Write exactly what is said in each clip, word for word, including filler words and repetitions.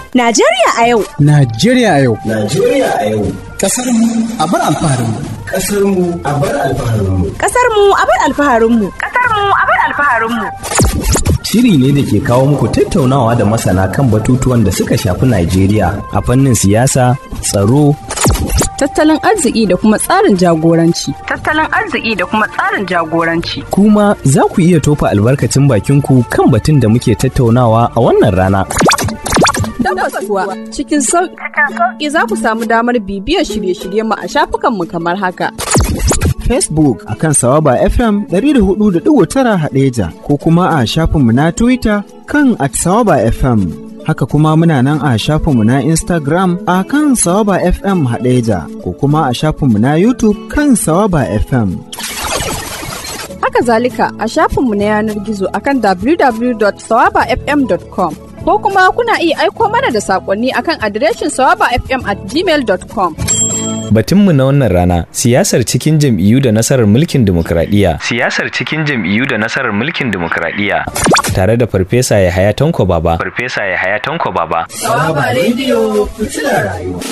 Najeriya a yau. Najeriya a yau. Najeriya a yau. Kasar mu a bar alfaharin mu. Kasar mu a bar alfaharin mu. Kasar mu a bar alfaharin mu. Kasar mu a bar alfaharin mu. Shiri ne da ke kawo muku tattaunawa da masana kan batutuwan da suka shafi Najeriya a fannin siyasa, tsaro, tattalin arziki da kuma tsarin jagoranci. Tattalin arziki da kuma tsarin jagoranci. Kuma za ku iya tofa albarkacin bakinku kan batun da muke tattaunawa a wannan rana. Tabbas kuwa cikin sauƙi za ku samu damar bibiyar shirye-shiryen mu a shafukanmu kamar haka. Facebook akan Sawaba F M ɗari da hudu da ɗigo tara Haɗeja ko kuma a shafinmu na Twitter kan at Sawaba F M. Haka kuma muna nan a shafinmu na Instagram a kan Sawaba F M Haɗeja ko kuma a shafinmu na YouTube kan Sawaba F M. Haka zalika a shafinmu na yanar gizo akan w w w dot sawaba f m dot com ko kuma kuna iya aiko mana da saƙonni akan adireshin sawaba f m at gmail dot com. Batunmu na wannan rana, siyasar cikin jam'iyyu da nasarar mulkin dimokuraɗiyya. Siyasar cikin jam'iyyu da nasarar mulkin dimokuraɗiyya. Tare da Farfesa Yahaya Tanko Baba. Farfesa Yahaya Tanko Baba. Sawaba Radio, fitilar rayuwa.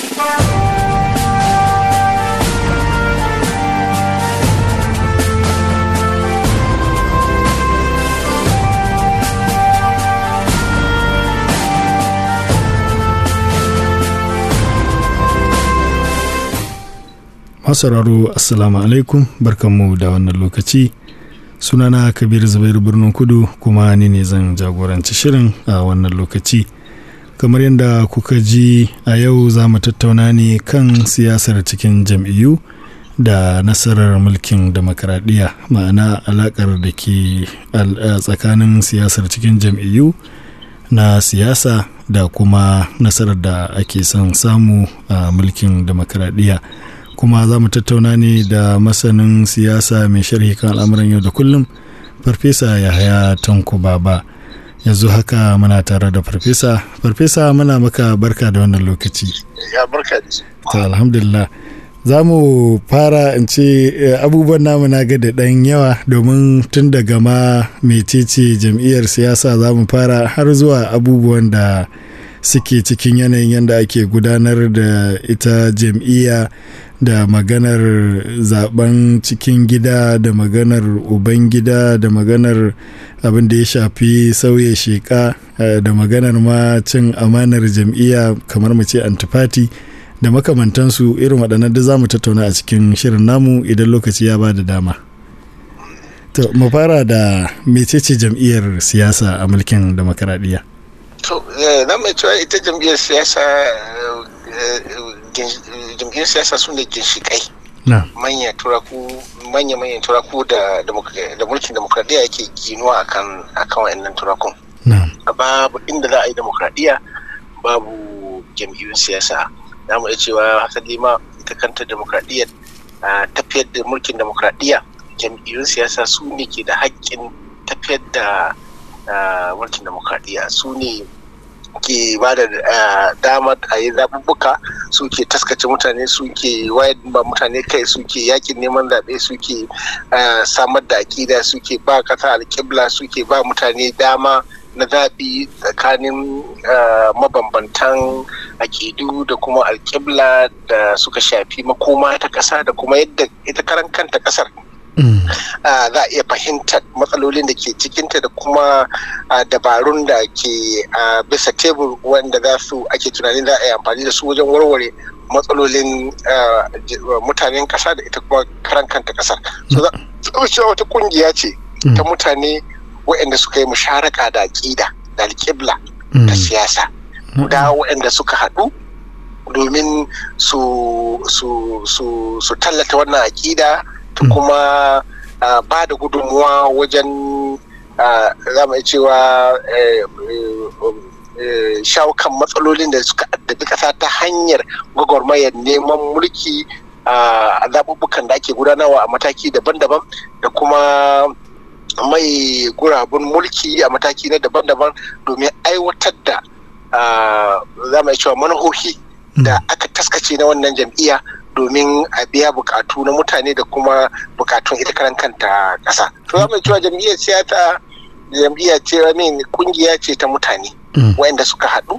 Masararo assalamu alaikum, barkanmu da wannan lokaci. Sunana Kabir Zubairu Birnin Kudu kuma ni ne zan jagoranci shirin a wannan lokaci. Kamar yadda kuka ji a yau za mu tattauna ne kan siyasar cikin jam'iyyu da nasarar mulkin demokradiyya, ma'ana alakar da ke tsakanin siyasar cikin jam'iyyu na siyasa da kuma nasarar da ake son samu a mulkin demokradiyya. Kuma za mu tattauna ne da masanin siyasa mai sharhi kan al'amuran yau da kullum, Farfesa Yahaya Tanko Baba. Yanzu haka muna tare da Farfesa. Farfesa, muna maka barka da wannan lokaci. Ya barka da shi. Ta alhamdulillah. Za mu fara in ce abubuwan namu na ga da ɗan yawa, domin tun daga ma mecece jam'iyyar siyasa za mu fara har zuwa abubuwan da suke cikin yanayin yadda ake gudanar da ita jam'iyya, da maganar zaben cikin gida, da maganar uban gida, da maganar abin da ya shafi sauya sheka, da maganar ma cin amanar jam'iyya kamar mu ce antifati da makamantansu. Irin waɗannan da za mu tattauna a cikin shirin namu idan lokaci ya ba da dama. To mu fara da mecece jam'iyyar siyasa a mulkin demokaradiyya. To na mai cewa ita jam'iyyar siyasa jam'iyyar siyasa su ne ginshiƙai manyan turaku manya-manyan turaku da da mulkin demokradiyya yake ginuwa akan akan wayannan turakun. Babu inda za a yi demokradiyya babu jam'iyyun siyasa. Za mu iya cewa hasali ma ita kanta demokradiyya, tafiyar da mulkin demokradiyya, jam'iyyun siyasa su ne ke da haƙƙin tafiyar da mulkin demokradiyya. Su ne ke ba da damar a yi zaɓuɓɓuka, suke taskace mutane, suke wayar ba mutane kai, suke yakin neman zaɓe, suke samar da aƙida, suke ba ƙasa alƙibla, suke ba mutane dama na zaɓi tsakanin mabambantan aƙidu da kuma alƙibla da suka shafi makoma ta ƙasa da kuma yadda ita karan kanta ƙasar za a iya fahimtar matsalolin da ke cikinta da kuma dabarun da ke bisa tebur wanda za su ake tunanin za a yi amfani da su wajen warware matsalolin mutanen ƙasa da ita kuma karan kanta ƙasar. So za cewa wata ƙungiya ce ta mutane waɗanda suka yi musharaka da aƙida da alƙibla da siyasa, da waɗanda suka haɗu domin su tallata wannan aƙida ta kuma ba da gudunmuwa wajen za mu cewa shawo kan matsalolin da suka addabi ƙasa ta hanyar gwagwarmayar neman mulki a zaɓuɓɓukan da ake gudanarwa a mataki daban-daban da kuma mai gurabun mulki a mataki na daban-daban domin aiwatar da za mu cewa manuhohi da aka taskace na wannan jam'iyya domin a biya bukatu na mutane da kuma bukatun ita karan kanta ƙasa. To za mu cewa jam'iyyar siyasa jam'iyya ce, amin kungiya ce ta mutane wanda suka haɗu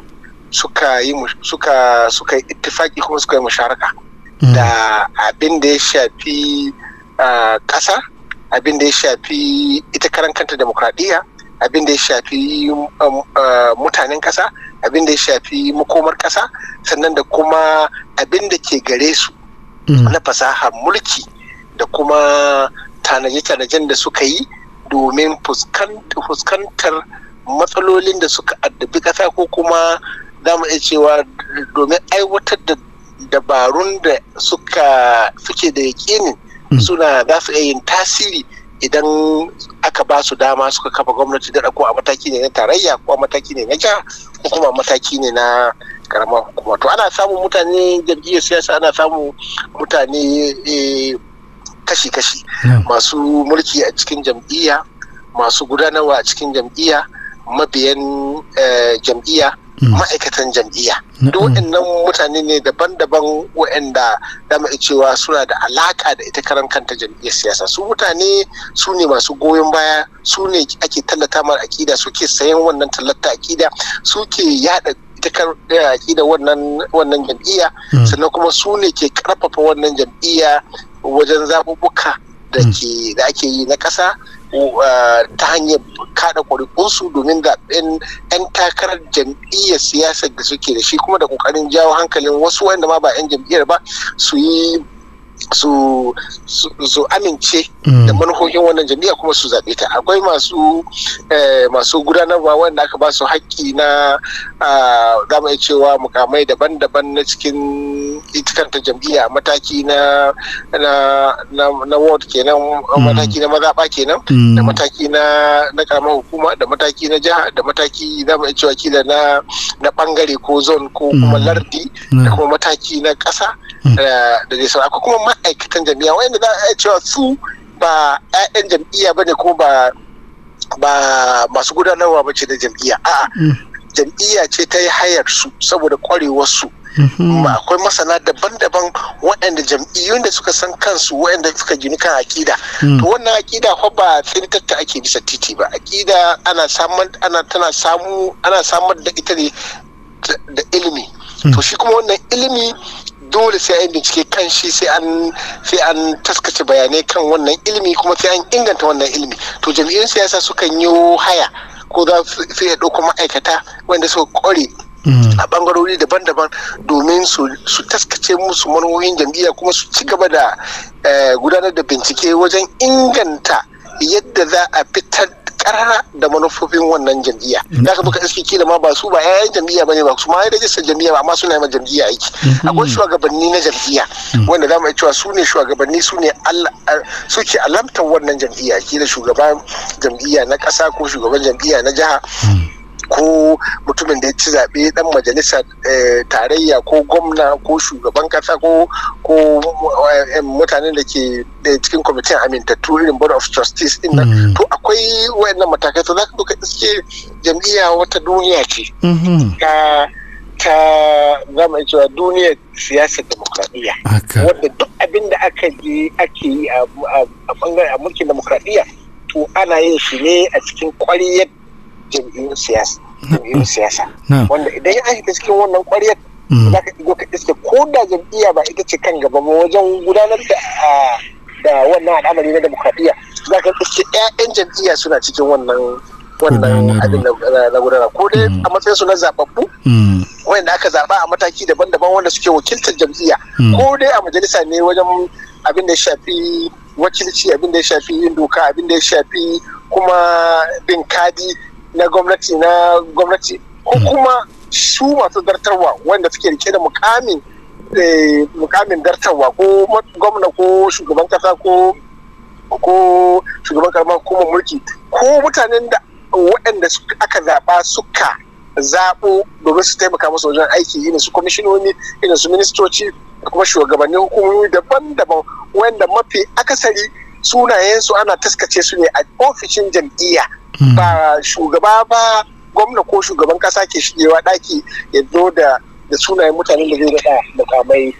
suka yi suka suka yi ittifaki kuma suka yi musharaka da abin da ya shafi ƙasa, abin da ya shafi ita karan kanta demokradiyya, abin da ya shafi mutanen ƙasa, abin da ya shafi makomar ƙasa, sannan da kuma abin da ke gare su na fasahar mulki da kuma tanaje-tanajen da suka yi domin fuskantar matsalolin da suka addabi ƙasa, ko kuma za mu iya cewa domin aiwatar da dabarun da suka suke da yakinin suna za su iya yin tasiri idan aka ba su dama suka kafa gwamnati da ko a mataki ne na tarayya ko a mataki ne na jiha ko kuma a mataki ne na karamar hukuma. To ana samun mutane jam'iyyar siyasa, ana samun mutane kashi-kashi, masu mulki a cikin jam'iyya, masu gudanarwa a cikin jam'iyya, mabiyan jam'iyya, ma'aikatan jam'iyya. Duk waɗannan mutane ne daban-daban waɗanda dama cewa suna da alaka da ita karan kanta jam'iyyar siyasa. Su mutane su ne masu goyon baya, su ne ake tallata mara akida, suke sayan wannan tallata akida, suke yada ita akida wannan wannan jam'iyya, sannan kuma su ne ke karfafa wannan jam'iyya wajen zaɓuɓɓuka da ke da ake yi na ƙasa ta hanyar kada ƙuri'unsu domin zaɓen 'yan takarar jam'iyyar siyasar da suke da shi, kuma da ƙoƙarin jawo hankalin wasu wanda ma ba 'yan jam'iyyar ba su yi su su amince da manufofin wannan jam'iyya kuma su zaɓe ta. Akwai masu masu gudanarwa wanda aka ba su haƙƙi na za mu iya cewa mukamai daban-daban na cikin ita kanta jam'iyya, mataki na na ward kenan, mataki na mazaɓa kenan, da mataki na na karamar hukuma, da mataki na jiha, da mataki za mu iya cewa kila na na bangare ko zone ko kuma lardi, da kuma mataki na ƙasa da dai sauran. Akwai kuma ma'aikatan jam'iyya wanda za a cewa su ba 'ya'yan jam'iyya bane ko ba ba masu gudanarwa bace da jam'iyya, a'a jam'iyya ce ta yi hayar su saboda kwarewar su. Akwai masana daban-daban waɗanda jam'iyyun da suka san kansu, waɗanda suka gini kan akida. To wannan akida fa ba tsintatta ake bisa titi ba. Akida ana samar ana tana samu ana samar da ita ne da ilimi. To shi kuma wannan ilimi dole sai an bincike kan shi, sai an sai an taskace bayanai kan wannan ilimi, kuma sai an inganta wannan ilimi. To jam'iyyun siyasa sukan yi haya ko za su iya ɗauko ma'aikata wanda suka ƙware a bangarori daban-daban domin su taskace musu manufofin jam'iyya, kuma su ci gaba da gudanar da bincike wajen inganta yadda za a fitar karara da manufofin wannan jam'iyya. Za ka buka iski kila ma ba su ba 'ya'yan jam'iyya bane, ba su ma ya rajistar jam'iyya ba, amma suna yi ma jam'iyya aiki. Akwai shugabanni na jam'iyya wanda za mu iya cewa su ne shugabanni, su ne suke alamtar wannan jam'iyya, kila shugaban jam'iyya na ƙasa ko shugaban jam'iyya na jiha, ko mutumin da ya ci zaɓe ɗan majalisa tarayya ko gwamna ko shugaban ƙasa ko ko mutanen da ke cikin kwamitin amintattu irin board of trustees din nan. To akwai wayannan matakai. To za ka duka iske jam'iyya wata duniya ce ta ta zama cewa duniyar siyasar demokradiyya, wanda duk abin da aka yi ake yi a bangaren mulkin demokradiyya to ana yin shi ne a cikin ƙwariyar jam'iyyun siyasa jam'iyyun siyasa wanda idan ya shiga cikin wannan ƙwaryar za ka ɗigo ka iske ko da jam'iyya ba ita ce kan gaba ba wajen gudanar da da wannan al'amari na demokradiyya, za ka iske 'ya'yan jam'iyya suna cikin wannan wannan abin na gudanar, ko dai a matsayin su na zababbu wanda aka zaba a mataki daban-daban wanda suke wakiltar jam'iyya, ko dai a majalisa ne wajen abin da ya shafi wakilci, abin da ya shafi yin doka, abin da ya shafi kuma bin kadi na gwamnati na gwamnati ko kuma su masu dartarwa wanda suke rike da mukamin mukamin dartarwa, ko gwamna ko shugaban kasa ko ko shugaban karamar hukumar mulki, ko mutanen da waɗanda aka zaɓa suka zaɓo domin su taimaka musu wajen aiki, irin su kwamishinoni, irin su ministoci, da kuma shugabannin hukumomi daban-daban wanda mafi akasari sunayensu ana taskace su ne a ofishin jam'iyya. Ba shugaba ba, gwamna ko shugaban kasa ke shigewa daki ya zo da da sunayen mutanen da zai daɗa mukamai.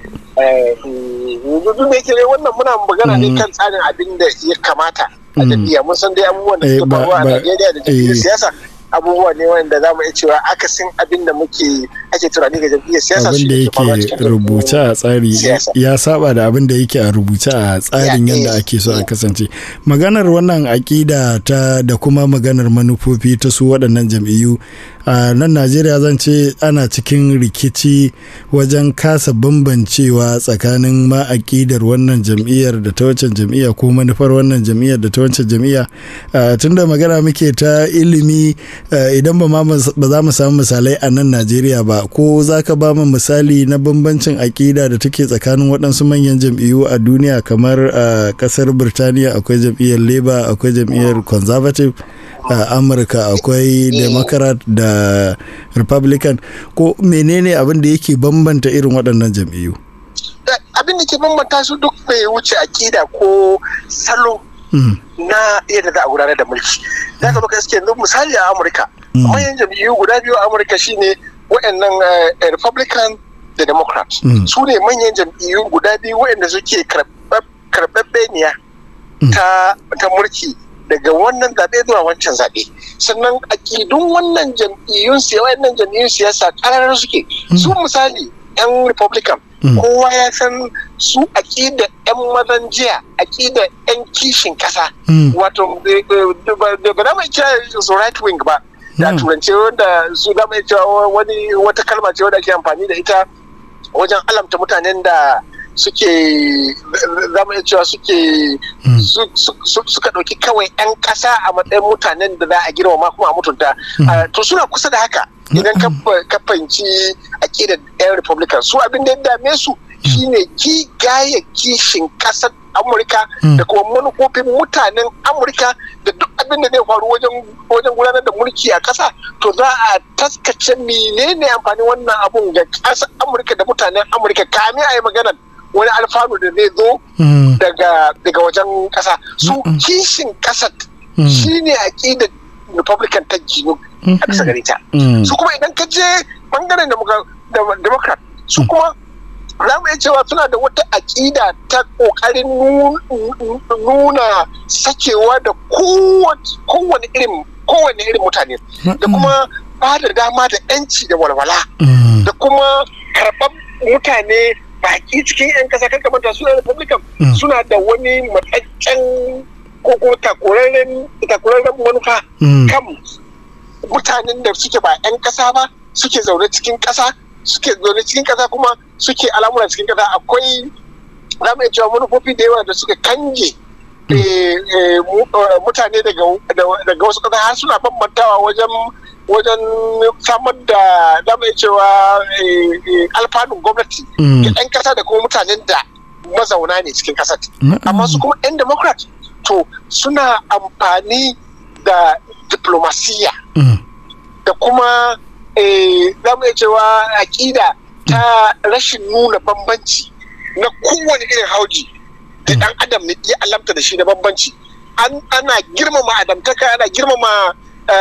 Duk da yake wannan muna magana ne kan tsarin abin da ya kamata a jam'iyya. Mun san dai abubuwan da suka faruwa a Najeriya da jam'iyyar siyasa abubuwa ne wanda za mu iya cewa akasin abin da muke ake tunani ga jam'iyyar siyasa. Abin da yake rubuce a tsari ya saba da abin da yake a rubuce a tsarin yadda ake so a kasance. Maganar wannan aƙida ta da kuma maganar manufofi ta su waɗannan jam'iyyu a nan Najeriya zan ce ana cikin rikici wajen kasa bambancewa tsakanin ma aƙidar wannan jam'iyyar da ta wancan jam'iyya ko manufar wannan jam'iyyar da ta wancan jam'iyya. Tunda magana muke ta ilimi idan ba za mu samu misalai a nan Najeriya ba, ko za ka ba mu misali na bambancin aƙida da take tsakanin waɗansu manyan jam'iyyu a duniya kamar a ƙasar Birtaniya akwai jam'iyyar Labour, akwai jam'iyyar Conservative, a Amurka akwai Democrat da Republican, ko menene abin da yake bambanta irin waɗannan jam'iyyu? Abin da ke bambanta su duk bai wuce aƙida ko salo na yadda za a gudanar da mulki. Za ka baka iske yanzu misali a Amurka, manyan jam'iyyu guda biyu a Amurka shine waɗannan Republican da Democrat. Su ne manyan jam'iyyu guda biyu waɗanda suke karɓaɓɓeniya ta mulki daga wannan zaɓe zuwa wancan zaɓe. Sannan aƙidun wannan jam'iyyun siyasa, waɗannan jam'iyyun siyasa ƙarar suke. Su misali 'yan Republican, kowa ya san su aƙida 'yan mazan jiya, aƙida 'yan kishin ƙasa. Wato ba za mu kira su right wing ba da turance, wanda su za mu cewa wani wata kalma ce wadda ake amfani da ita wajen alamta mutanen da suke za mu cewa suke suka ɗauki kawai 'yan ƙasa a matsayin mutanen da za a girmama kuma a mutunta. To suna kusa da haka idan ka fahimci aƙidar 'yan Republican. Su abin da ya dame su shine ki gaya kishin ƙasar Amurka da kuma manufofin mutanen Amurka da duk abin da zai faru wajen gudanar da mulki a ƙasa, to za a taskace menene amfani wannan abun ga ƙasar Amurka da mutanen Amurka kamin a yi maganar wani alfanu da zai zo daga wajen ƙasa. Su kishin ƙasar shine aƙidar Republican ta gino a ƙasa gare ta. Su kuma idan ka je bangaren Democrat, su kuma za mu iya cewa suna da wata aƙida ta ƙoƙarin nuna sakewa da kowane irin kowane irin mutane, da kuma ba da dama da 'yanci da walwala, da kuma karɓar mutane baki cikin 'yan ƙasa. Kan kamar su 'yan Republican suna da wani matsaccen ko takurarren manufa kan mutanen da suke ba 'yan ƙasa ba, suke zaune cikin ƙasa suke zaune cikin ƙasa kuma suke al'amura cikin ƙasa. Akwai za mu iya cewa manufofi da yawa da suka kange mutane daga wasu ƙasa, har suna bambantawa wajen wajen samar da za mu iya cewa alfanun gwamnati ga 'yan ƙasa da kuma mutanen da mazauna ne cikin ƙasar. Amma su kuma 'yan Democrat to suna amfani da diplomasiya da kuma za mu iya cewa aƙida ta rashin nuna bambanci na kowane irin hauji da ɗan adam ya alamta da shi na bambanci. Ana girmama adamtaka, ana girmama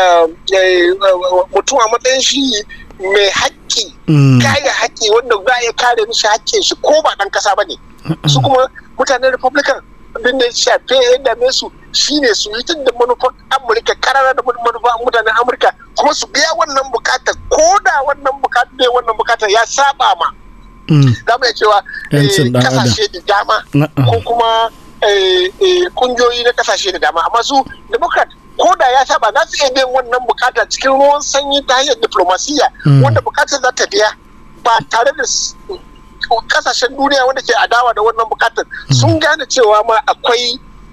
mutum a matsayin shi mai haƙƙi, kare haƙƙi wanda za a iya kare mishi haƙƙin shi ko ba ɗan ƙasa ba ne. Su kuma mutanen Republican abin da shafe ya dame su shine su yi tun da manufar Amurka, karara da manufar mutanen Amurka, kuma su biya wannan bukatar, ko da wannan bukatar ne wannan bukatar ya saba ma za mu iya cewa kasashe da dama ko kuma kungiyoyi na kasashe da dama. Amma su Democrat ko da ya saba za su iya biyan wannan bukata cikin ruwan sanyi ta hanyar diplomasiya, wanda bukatar za ta biya ba tare da kasashen duniya wanda ke adawa da wannan bukatar sun gane cewa ma akwai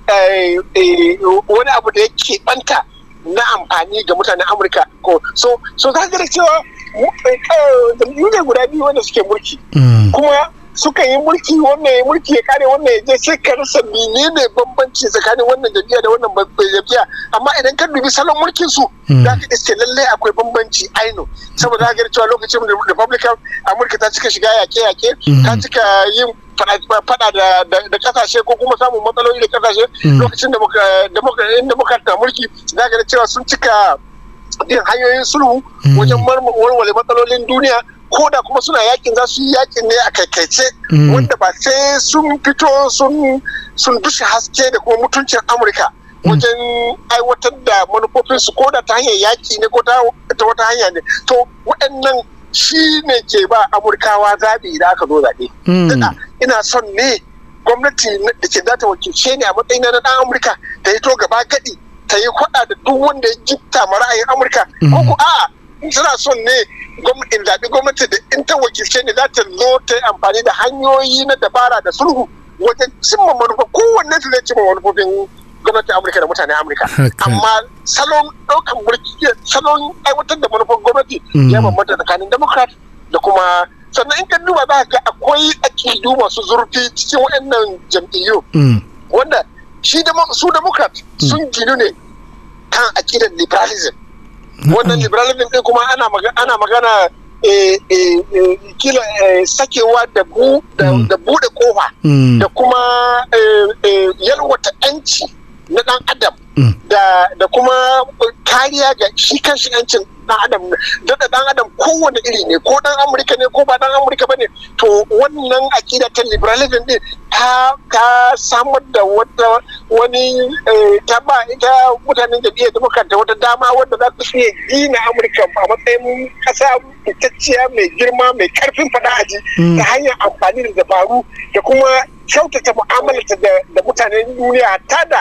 wani abu da yake banta na amfani ga mutanen Amurka. So so za ga cewa jam'iyyu ne guda biyu wanda suke mulki, kuma suka yi mulki, wannan ya mulki ya kare wannan ya je, sai ka rasa menene bambanci tsakanin wannan jam'iyya da wannan jam'iyya. Amma idan ka dubi salon mulkin su za ka iske lallai akwai bambanci aino, saboda za ka cewa lokacin da Republican Amurka ta cika shiga yake-yake, ta cika yin fada da kasashe ko kuma samun matsaloli da kasashe. Lokacin da Democrat na mulki za ka cewa sun cika yin hanyoyin sulhu wajen warware matsalolin duniya, ko da kuma suna yakin za su yi yakin ne a kaikaice, wanda ba sai sun fito sun dushe haske da kuma mutuncin Amurka wajen aiwatar da manufofinsu ko da ta hanyar yaƙi ne ko ta wata hanya ne. To waɗannan shi ne ke ba Amurkawa zaɓi idan aka zo zaɓe. Ina son ne gwamnati da ke zata wakilce ne a matsayin na ɗan Amurka ta yi to gaba gaɗi ta yi kwaɗa da duk wanda ya gifta ma ra'ayin Amurka. Ko ku a'a suna son ne in zaɓi gwamnati da in ta wakilce ne za ta zo ta yi amfani da hanyoyi na dabara da sulhu wajen cimma manufa kowanne su zai cimma manufofin gwamnatin Amurka da mutanen Amurka. Amma salon ɗaukan mulki salon aiwatar da manufan gwamnati ya bambanta tsakanin Democrat da kuma sannan in ka duba za ga akwai akidu masu zurfi cikin waɗannan jam'iyyu wanda shi su Democrat sun ginu ne kan akidar liberalism. Wannan liberalism ɗin kuma ana magana kila sakewa da buɗe kofa da kuma yalwata 'yanci na ɗan adam da kuma kariya ga shi kanshi 'yancin ɗan adam da ɗan adam kowane iri ne ko ɗan Amurka ne ko ba ɗan Amurka ba ne. To wannan akida ta liberalism ɗin ta samar da wata wani ta ba ita mutanen jam'iyyar Democrat da wata dama wadda za su iya gina Amurka a matsayin ƙasa fitacciya mai girma mai karfin faɗa aji ta hanyar amfani da dabaru da kuma kyautata mu'amalarta da mutanen duniya ta da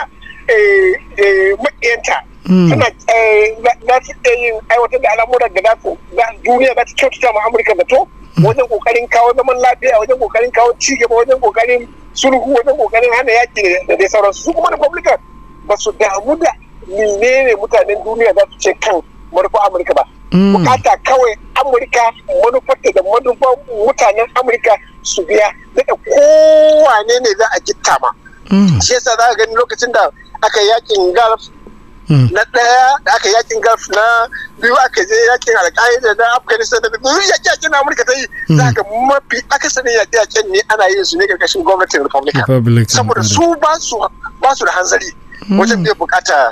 maƙiyanta suna za su iya yin aiwatar da al'amuran da za su duniya za su kyautata ma Amurka da to wajen kokarin kawo zaman lafiya wajen kokarin kawo cigaba wajen kokarin sulhu wajen kokarin hana yaki da dai sauransu. Su kuma Republican ba su damu da menene mutanen duniya za su ce kan manufar Amurka ba. Bukata kawai Amurka manufarta da manufar mutanen Amurka su biya daga kowane ne za a gitta ma. Shi yasa za ka gani lokacin da aka yakin Gulf na ɗaya da aka yakin Gulf na biyu aka je yakin Al-Qaeda da Afghanistan da biyu yaƙi yaƙin Amurka ta yi za ka mafi akasarin yaƙi yaƙin ne ana yin su ne ƙarƙashin gwamnatin Republican saboda su ba su da hanzari wajen da bukata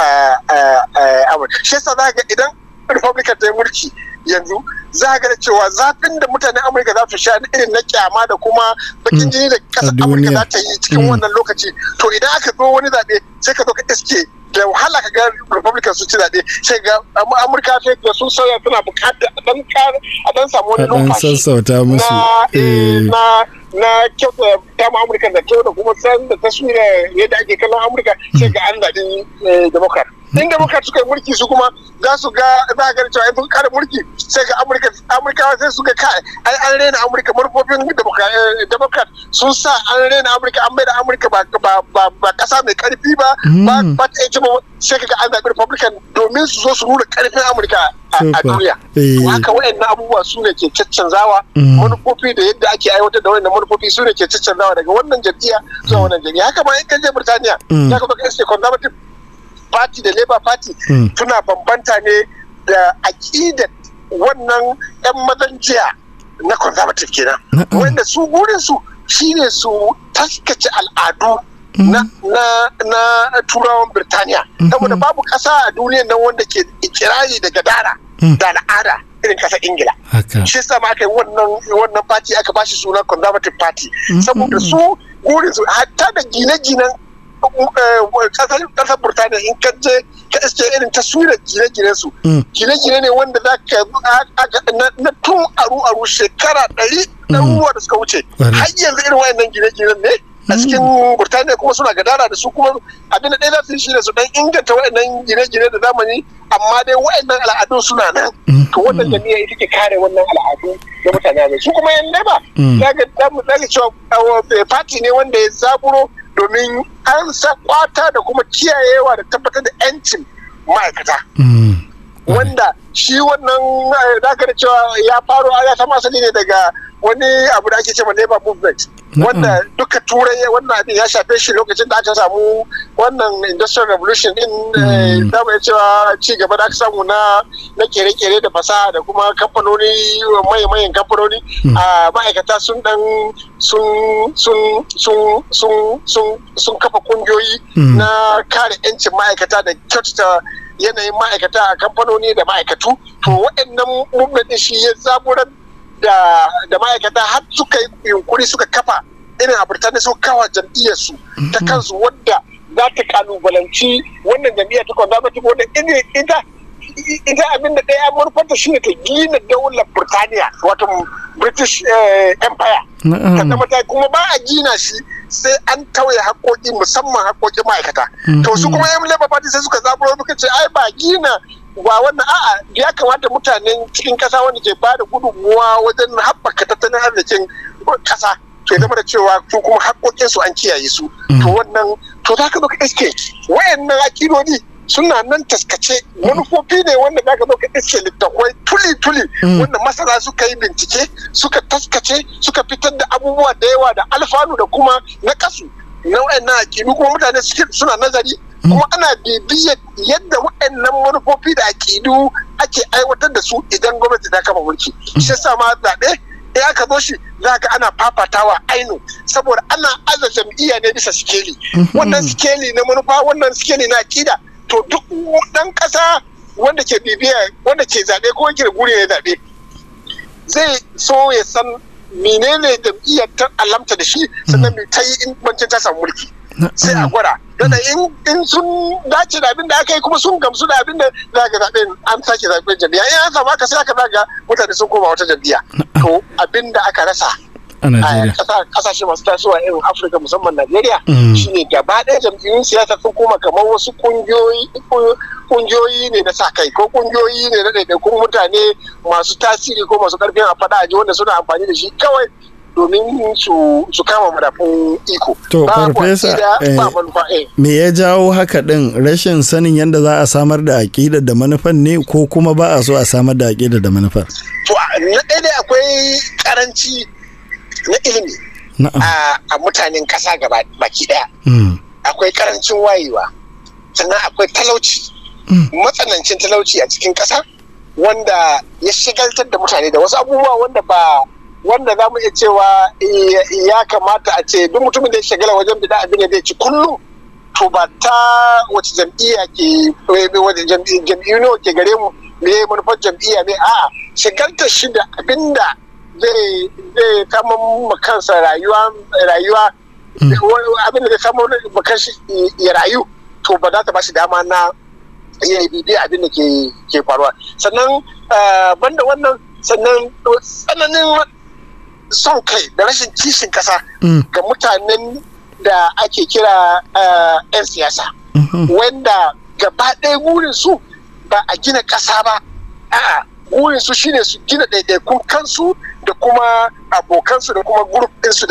Amurka. Shi yasa za ka idan Republican ta yi mulki yanzu za ga cewa zafin da mutanen Amurka za su sha irin na kyama da kuma bakin jini da ƙasar Amurka za ta yi cikin wannan lokaci to idan aka zo wani zaɓe sai ka zo ka iske da wahala ka ga Republican su ci zaɓe sai ga Amurka sai da sun sauya suna bukata a dan samu wani numfashi sassauta musu na na kyauta ta ma Amurka da kyau da kuma san da taswira yadda ake kallon Amurka sai ga an zaɓi Democrat. In Democrat suka yi mulki su kuma za su ga za a gani cewa in sun kare mulki sai ga Amurka Amurkawa sai su ga kai ai an rena Amurka manufofin Democrat sun sa an rena Amurka an bai da Amurka ba ba ba kasa mai karfi ba ba ba ta yi ba sai ga an zaɓi Republican domin su zo su nuna karfin Amurka a duniya. Haka waɗannan abubuwa su ne ke caccanzawa manufofi da yadda ake aiwatar da waɗannan manufofi su ne ke caccanzawa daga wannan jam'iyya zuwa wannan jam'iyya. Haka ma in ka je Birtaniya za ka ga iske conservative party da labour party suna bambanta ne da aƙidar wannan 'yan mazan jiya na conservative kenan wanda su burinsu shine su taskace al'adu na na na turawan Birtaniya saboda babu ƙasa a duniyar nan wanda ke ikirari da gadara da al'ada irin ƙasar Ingila. Shi yasa ma aka yi wannan wannan party aka bashi suna conservative party saboda su burinsu hatta da gine-ginen kasar Burtaniya in ka je ka iske irin taswirar gine-gine su gine-gine ne wanda za ka na tun aru-aru shekara ɗari ɗaruruwa da suka wuce har yanzu irin wayannan gine-gine ne a cikin Burtaniya kuma suna gadara da su kuma abin da ɗaya za su yi shi ne su dan inganta wayannan gine-gine da zamani amma dai wayannan al'adun suna nan to wannan jami'a ita ke kare wannan al'adu da mutane su kuma yan leba za ga cewa party ne wanda ya zaburo domin an sa kwata da kuma kiyayewa da tabbatar da 'yancin ma'aikata wanda shi wannan daga da cewa ya faro ya sama asali ne daga wani abu da ake cewa labor movement wanda duka turai wannan abin ya shafe shi lokacin da aka samu wannan industrial revolution din da mu cewa ci gaba da aka samu na na kere-kere da fasaha da kuma kamfanoni mayan kamfanoni a ma'aikata sun dan sun sun sun sun sun sun kafa kungiyoyi na kare 'yancin ma'aikata da kyautata yanayin ma'aikata a kamfanoni da ma'aikatu to waɗannan movement shi ya zaburar da da ma'aikata har suka yi yunkuri suka kafa irin a Birtaniya suka kawa jam'iyyarsu ta kansu wadda za ta kalubalanci wannan jam'iyya ta conservative wanda ita ita abin da ɗaya manufarta shi ne ta gina daular Burtaniya wato British Empire ta zama ta kuma ba a gina shi sai an tauye haƙoƙi musamman haƙoƙin ma'aikata to su kuma yan Labour Party sai suka zaburo suka ce ai ba gina ba wannan a'a ya kamata mutanen cikin ƙasa wanda ke ba da gudunmuwa wajen haɓaka tattalin arzikin ƙasa to ya zama da cewa su kuma haƙoƙinsu an kiyaye su to wannan to za ka zo ka iske wayannan akidodi suna nan taskace manufofi ne wanda za ka zo ka iske littattafai tuli-tuli wanda masana suka yi bincike suka taskace suka fitar da abubuwa da yawa da alfanu da kuma na kasu na wayannan akidu kuma mutane suna nazari kuma ana bibiyar yadda wayannan manufofi da akidu ake aiwatar da su idan gwamnati ta kama mulki shi yasa ma zaɓe in aka zo shi za ka ana fafatawa ainu saboda ana aza jam'iyya ne bisa sikeli wannan sikeli na manufa wannan sikeli na akida to duk dan kasa wanda ke bibiya wanda ke zaɓe ko yake da guri ya zaɓe zai so ya san menene jam'iyyar ta alamta da shi sannan mai ta yi in bancin ta samu mulki sai a gwada dana in sun dace da abin da aka yi kuma sun gamsu da abin da za ka zaɓe an sake zaɓen jam'iyya in an samu aka sai aka zaga mutane sun koma wata jam'iyya to abin da aka rasa a Najeriya kasashe masu tasowa irin Afirka musamman Najeriya shine gaba ɗaya jam'iyyun siyasa sun koma kamar wasu kungiyoyi kungiyoyi ne na sa kai ko kungiyoyi ne na ɗaiɗaikun mutane masu tasiri ko masu ƙarfin a faɗa aji wanda suna amfani da shi kawai domin su su kama madafun iko. To farfesa me ya jawo haka ɗin rashin sanin yadda za a samar da aƙidar da manufar ne ko kuma ba a so a samar da aƙidar da manufar? To na ɗaya dai akwai karanci na ilimi a mutanen kasa gaba baki daya akwai karancin wayewa sannan akwai talauci matsanancin talauci a cikin kasa wanda ya shigaltar da mutane da wasu abubuwa wanda ba wanda za mu iya cewa ya kamata a ce duk mutumin da ya shagala wajen bida abin da zai ci kullum to ba ta wace jam'iyya ke wace jam'iyyu ne ke gare mu me manufar jam'iyya ne a'a shigaltar shi da abin da zai zai kama kansa rayuwa rayuwa abin da zai kama kansa ya rayu to ba za ta ba shi dama na iya bibi abin da ke faruwa sannan banda wannan sannan tsananin son kai da rashin kishin kasa ga mutanen da ake kira 'yan siyasa wanda gaba ɗaya burin su ba a gina kasa ba a'a burin su shine su gina ɗaiɗaikun kansu da kuma abokansu da kuma grup ɗinsu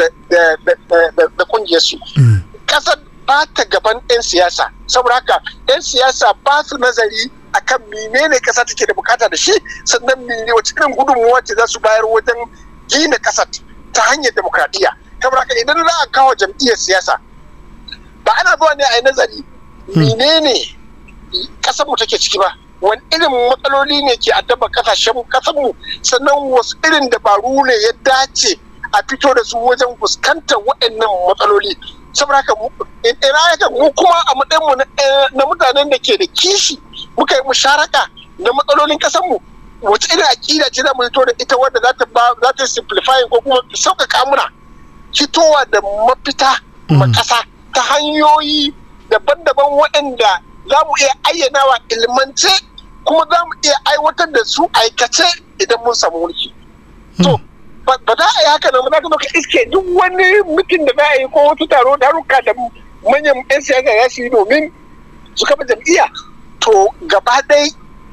da ƙungiyarsu. Ƙasar ba ta gaban 'yan siyasa, saboda haka 'yan siyasa ba su nazari akan menene ƙasa take da bukata da shi sannan mene wace irin gudunmuwa ce za su bayar wajen gina ƙasar ta hanyar demokradiyya. Saboda haka idan za a kawo jam'iyyar siyasa ba ana zuwa ne a yi nazari menene ƙasar mu take ciki ba. Wani irin matsaloli ne ke addaba kasashen kasanmu sannan wasu irin dabaru ne ya dace a fito da su wajen fuskantar waɗannan matsaloli saboda haka ina mu kuma a matsayinmu na mutanen da ke da kishi muka yi musharaka na matsalolin kasanmu wace irin aƙida ce za mu fito da ita wadda za ta za ta simplify ko kuma sauƙaƙa muna fitowa da mafita ma ƙasa ta hanyoyi daban-daban waɗanda za mu iya ayyana wa ilmance kuma za mu iya aiwatar da su aikace idan mun samu mulki. To, ba za a yi haka nan ba za ka ka iske duk wani mutum da za a yi ko wasu taro taruka da manyan 'yan siyasa ya su yi domin su kafa jam'iyya. To, gaba ɗai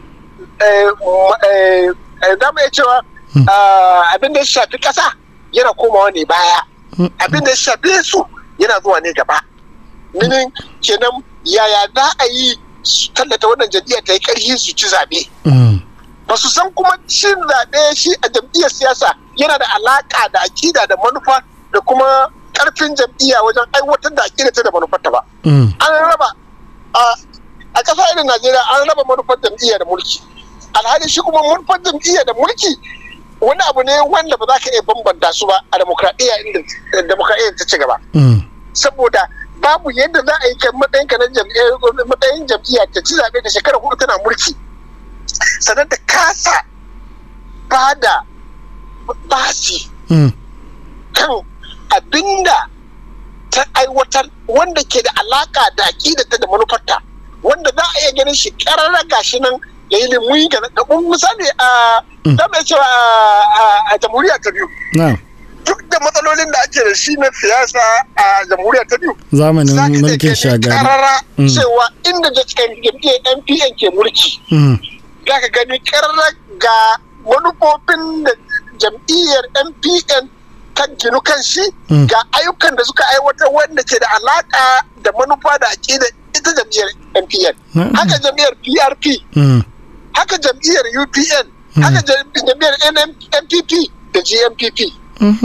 za mu iya cewa abin da ya shafi ƙasa yana komawa ne baya. Abin da ya shafi su yana zuwa ne gaba. Minin kenan yaya za a yi tallata wannan jam'iyyar ta yi ƙarfi su ci zaɓe. Ba su san kuma cin zaɓe shi a jam'iyyar siyasa yana da alaƙa da aƙida da manufa da kuma ƙarfin jam'iyya wajen aiwatar da aƙida ta da manufarta ba. An raba a ƙasa irin Najeriya an raba manufar jam'iyya da mulki. Alhali shi kuma manufar jam'iyya da mulki wani abu ne wanda ba za ka iya bambanta su ba a demokradiyya inda demokradiyya ta ci gaba. Saboda babu yadda za a yi kai matsayin ka na matsayin jam'iyya ta ci zaɓe da shekara hudu tana mulki sannan da kasa ba da basi kan abinda ta aiwatar wanda ke da alaka da aƙidata da manufarta wanda za a iya ganin shi ƙararra gashi nan da ilimi ga misali a dama cewa a jamhuriya ta biyu duk da matsalolin da ake da shi na siyasa a jamhuriya ta biyu zamanin mulkin shagari ƙararra cewa inda jam'iyyar N P N ke mulki za ka gani ƙararra ga manufofin da jam'iyyar N P N kan ginu kan shi ga ayyukan da suka aiwatar wanda ke da alaka da manufa da aƙida ita jam'iyyar N P N haka jam'iyyar P R P haka jam'iyyar U P N haka jam'iyyar N P P da G M P P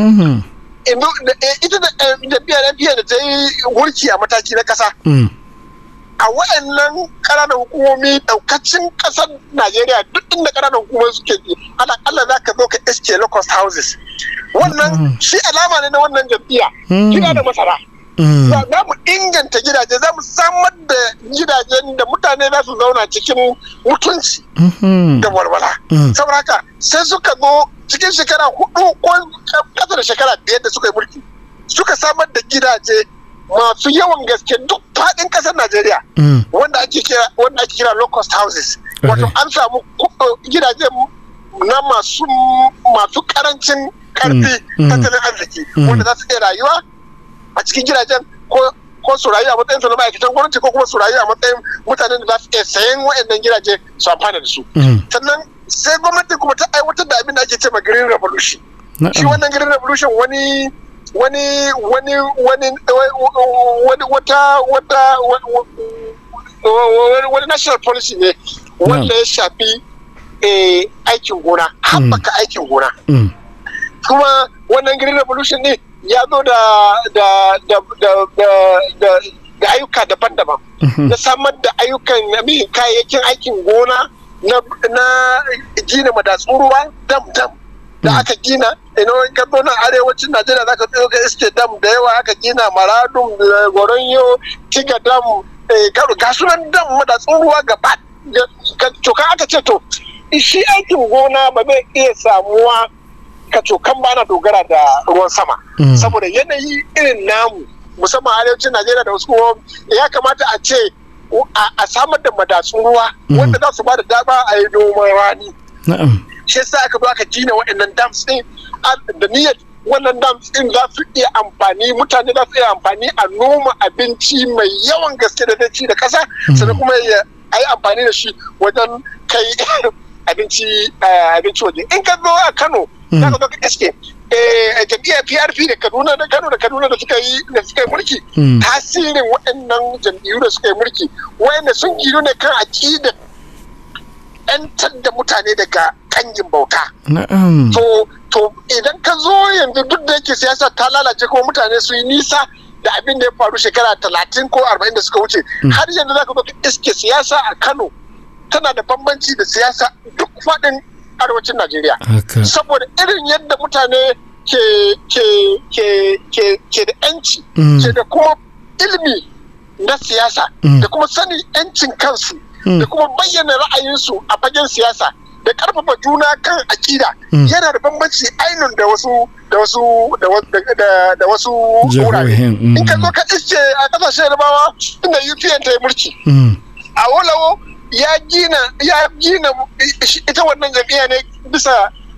ita da jam'iyyar N P N da ta yi wurki a mataki na ƙasa a wa'annan ƙananan hukumomi ɗaukacin ƙasar Najeriya duk inda ƙananan hukumomi suke ana Allah za ka zo ka iske locust houses wannan shi alama ne na wannan jam'iyya gida da masara za mu inganta gidaje za mu samar da gidajen da mutane za su zauna cikin mutunci da walwala saboda haka sai suka zo cikin shekara hudu ko ƙasa da shekara biyar da suka yi mulki suka samar da gidaje masu yawan gaske duk faɗin ƙasar Najeriya wanda ake kira wanda ake kira low cost houses wato an samu gidaje na masu masu karancin karfi tattalin arziki wanda za su iya rayuwa a cikin gidajen ko ko su rayu a matsayin su na ma'aikatan gwamnati ko kuma su rayu a matsayin mutanen da za su iya sayan waɗannan gidaje su amfana da su sannan sai gwamnati kuma ta aiwatar da abin da ake cewa green revolution shi wannan green revolution wani wani wani wani wani wata wata wani national policy ne wanda ya shafi aikin gona haɓaka aikin gona kuma wannan green revolution ne ya zo da da da da da da ayyuka daban-daban na samar da ayyukan kayayyakin aikin gona na gina madatsun ruwa dam-dam da aka gina ina ka zo nan arewacin Najeriya za ka tsayo ga iske dam da yawa aka gina Maradun, Goronyo, Tiga dam, ga sunan dam madatsun ruwa gaba cokan aka ce to shi aikin gona ba zai iya samuwa ka cokan ba na dogara da ruwan sama saboda yanayi irin namu musamman arewacin Najeriya da wasu ya kamata a ce a samar da madatsun ruwa wanda za su ba da dama a yi noman rani shi yasa aka zo aka gina waɗannan dams ɗin da niyyar wannan dams ɗin za su iya amfani mutane za su iya amfani a noma abinci mai yawan gaske da zai ci da ƙasa sannan kuma ya yi amfani da shi wajen kai abinci abinci waje in ka zo a Kano za ka zo ka iske jam'iyyar P R P da Kaduna da Kano da Kaduna da suka yi da suka yi mulki tasirin waɗannan jam'iyyu da suka yi mulki waɗanda sun gino ne kan aƙidar ‘yantar da mutane daga kangin bauta. To, to idan ka zo yanzu duk da yake siyasa ta lalace kuma mutane su yi nisa da abin da ya faru shekara talatin ko arba'in da suka wuce. Har yanzu za ka zo ka iske siyasa a Kano tana da bambanci da siyasa duk faɗin arewacin Najeriya. Saboda irin yadda mutane ke ke ke ke ke da ‘yanci, ke da kuma ilimi na siyasa, da kuma sanin ‘yancin kansu. Da kuma bayyana ra'ayinsu a fagen siyasa da karfafa juna kan akida yana da bambanci ainun da wasu da wasu da wasu wurare in ka zo ka iske a kasashen yarbawa inda U P N ta yi mulki a Awolowo ya gina ya gina ita wannan jam'iyya ne bisa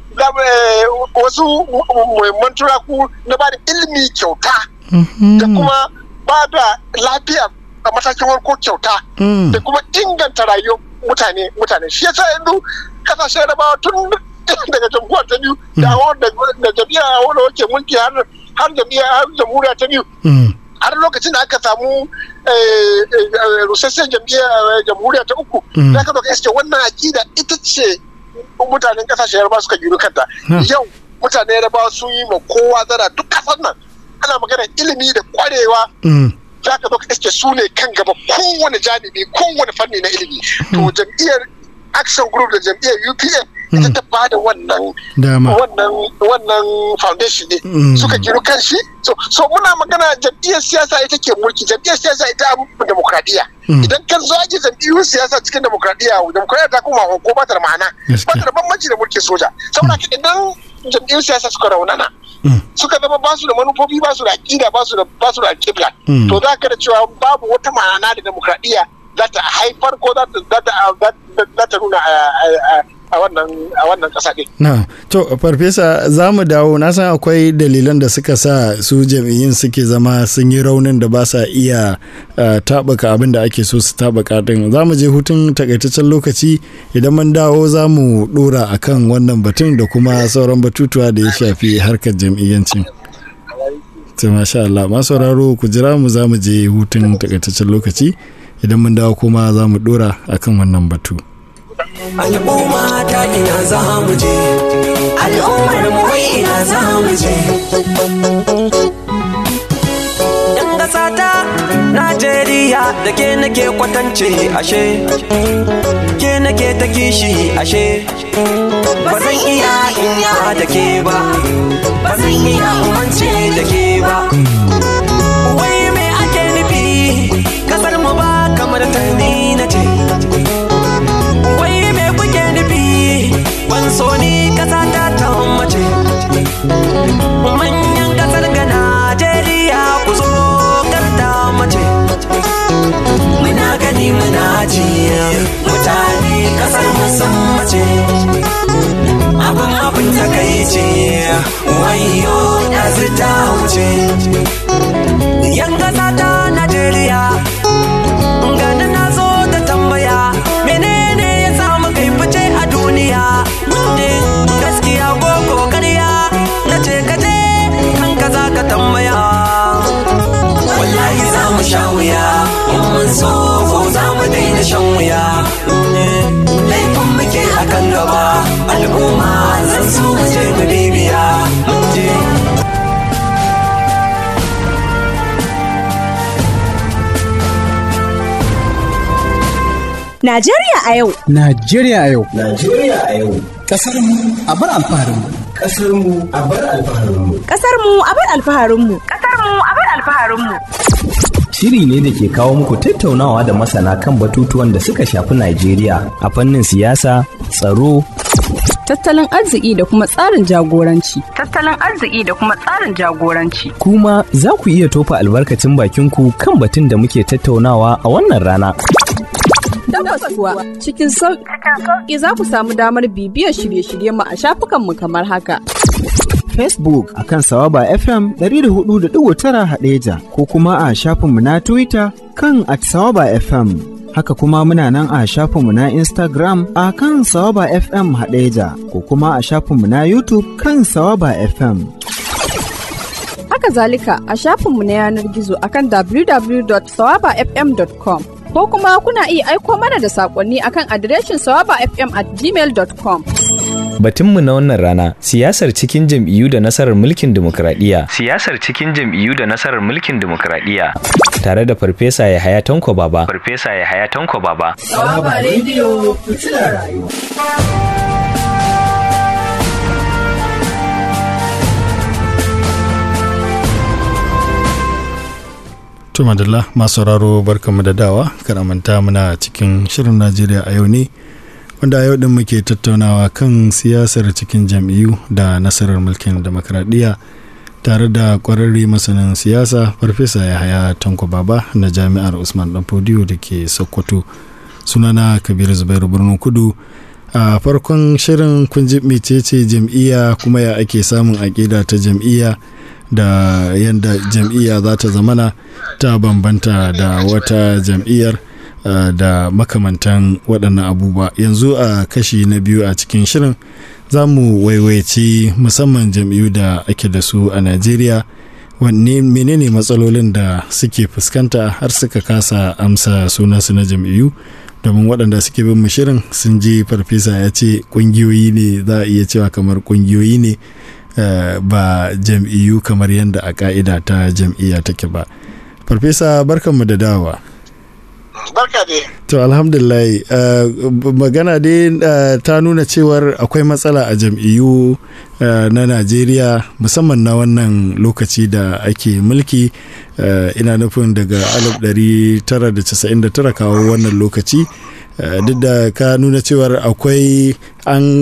wasu muhimman turaku na ba da ilimi kyauta da kuma ba da lafiya a matakin warko kyauta da kuma inganta rayuwar mutane mutane shi yasa yanzu kasashen rabawa tun daga jamhuriyar ta biyu da jam'iyyar awolowo ke mulki har har jam'iyyar jamhuriya ta biyu har lokacin da aka samu rusasshen jam'iyyar jamhuriya ta uku da aka doka iske wannan akida ita ce mutanen kasashen yarbawa suka gino kanta yau mutane yarbawa sun yi ma kowa zara duk kasar nan ana magana ilimi da kwarewa za ka zo ka iske su ne kan gaba kowane janibi kowane fanni na ilimi to jam'iyyar action group da jam'iyyar U P N ita ta ba da wannan wannan wannan foundation ne suka gino kan shi so so muna magana jam'iyyar siyasa ita ke mulki jam'iyyar siyasa ita a demokradiyya idan kan zagi jam'iyyar siyasa cikin demokradiyya demokradiyya ta kuma ko ba ta da ma'ana ba ta da bambanci da mulkin soja saboda idan jam'iyyar siyasa suka raunana suka zama ba su da manufofi, ba su da aƙida, ba su da ba su da alƙibla, to za ka da cewa babu wata ma'ana da demokradiyya za ta haifar ko za ta nuna a wannan a wannan ƙasa ɗin. Na, to farfesa za mu dawo, na san akwai dalilan da suka sa su jam'iyyun suke zama sun yi raunin da ba sa iya taɓuka abin da ake so su taɓuka ɗin. Za mu je hutun takaitaccen lokaci, idan mun dawo za mu ɗora a kan wannan batun da kuma sauran batutuwa da ya shafi harkar jam'iyyancin. To masha Allah, masu sauraro ku jira mu, za mu je hutun takaitaccen lokaci, idan mun dawo kuma za mu ɗora a kan wannan batu. Al'umma ta ina za mu je, al'ummar mu ina za mu je. Yan ƙasa ta Najeriya da ke nake kwatance ashe, ke nake ta kishi ashe. Ba zan iya inya da ke ba, ba zan iya umance da ke ba. Wai me ake nufi, kasar mu ba kamar ta ni na ce. Ban so ni kasa ta ta mace, manyan kasar ga Najeriya ku zo karta mace. Muna gani muna ji mutane kasar musan mace, abin abin da kai ce wayo da zita wuce. Yan kasa ta Najeriya gani na zo da tambaya, menene ya samu kai fice a duniya? Gaskiya ko kokariya na ce kaje kan ka za ka tambaya. Wallahi za mu sha wuya, in mun so ko za mu daina shan wuya. Laifin muke a kan gaba, al'umma zan so mu je mu bibiya. Najeriya a yau. Najeriya a yau. Najeriya a yau. Kasar mu a bar alfaharin mu. Kasar mu a bar alfaharin mu. Kasar mu a bar alfaharin mu. Kasar mu a bar alfaharin mu. Shiri ne da ke kawo muku tattaunawa da masana kan batutuwan da suka shafi Najeriya a fannin siyasa, tsaro, tattalin arziki da kuma tsarin jagoranci. Tattalin arziki da kuma tsarin jagoranci. Kuma za ku iya tofa albarkacin bakinku kan batun da muke tattaunawa a wannan rana. Tabbas kuwa cikin sauƙi za ku samu damar bibiyar shirye-shiryen mu a shafukanmu kamar haka. Facebook akan Sawaba F M ɗari da hudu da ɗigo tara Hadeja, ko kuma a shafinmu na Twitter kan at Sawaba F M. Haka kuma muna nan a shafinmu na Instagram a kan Sawaba F M Hadeja, ko kuma a shafinmu na YouTube kan Sawaba F M. Haka zalika a shafinmu na yanar gizo akan w w w dot sawaba f m dot com. Ko kuma kuna iya aiko mana da saƙonni akan adireshin sawaba f m at gmail dot com. Batunmu na wannan rana, siyasar cikin jam'iyyu da nasarar mulkin dimokuraɗiyya. Siyasar cikin jam'iyyu da nasarar mulkin dimokuraɗiyya. Tare da Farfesa Yahaya Tanko Baba. Farfesa Yahaya Tanko Baba. Sawaba Radio fitilar rayuwa. To madalla, masu sauraro barkamu da dawa, karamanta muna cikin shirin Najeriya a yau ne, wanda a yau din muke tattaunawa kan siyasar cikin jam'iyyu da nasarar mulkin demokradiyya tare da kwararre masanin siyasa Farfesa Yahaya Tanko Baba na Jami'ar Usman Danfodiyo da ke Sokoto. Sunana Kabir Zubairu Birnin Kudu. A farkon shirin kun ji mecece jam'iyya, kuma ya ake samun aƙida ta jam'iyya, da yadda jam'iyya za ta zamana ta bambanta da wata jam'iyyar uh, da makamantan waɗannan abubuwa. Yanzu a kashi na biyu a cikin shirin za mu waiwaici musamman jam'iyyu da ake da su a Najeriya, wanne menene matsalolin da suke fuskanta har suka kasa amsa sunansu na jam'iyyu. Domin waɗanda suke bin mu shirin sun ji Farfesa ya ce ƙungiyoyi ne, za a iya cewa kamar ƙungiyoyi ne, Uh, ba jam'iyyu kamar yadda a ka'ida ta jam'iyya take ba. Farfesa, barkanmu da dawa. Barka dai. To alhamdulillah, uh, magana dai uh, ta nuna cewar akwai matsala a jam'iyyu uh, na Najeriya, musamman na wannan lokaci da ake mulki, uh, ina nufin daga alif ɗari tara da casa'in da tara kawo wannan lokaci, uh, duk da ka nuna cewar akwai an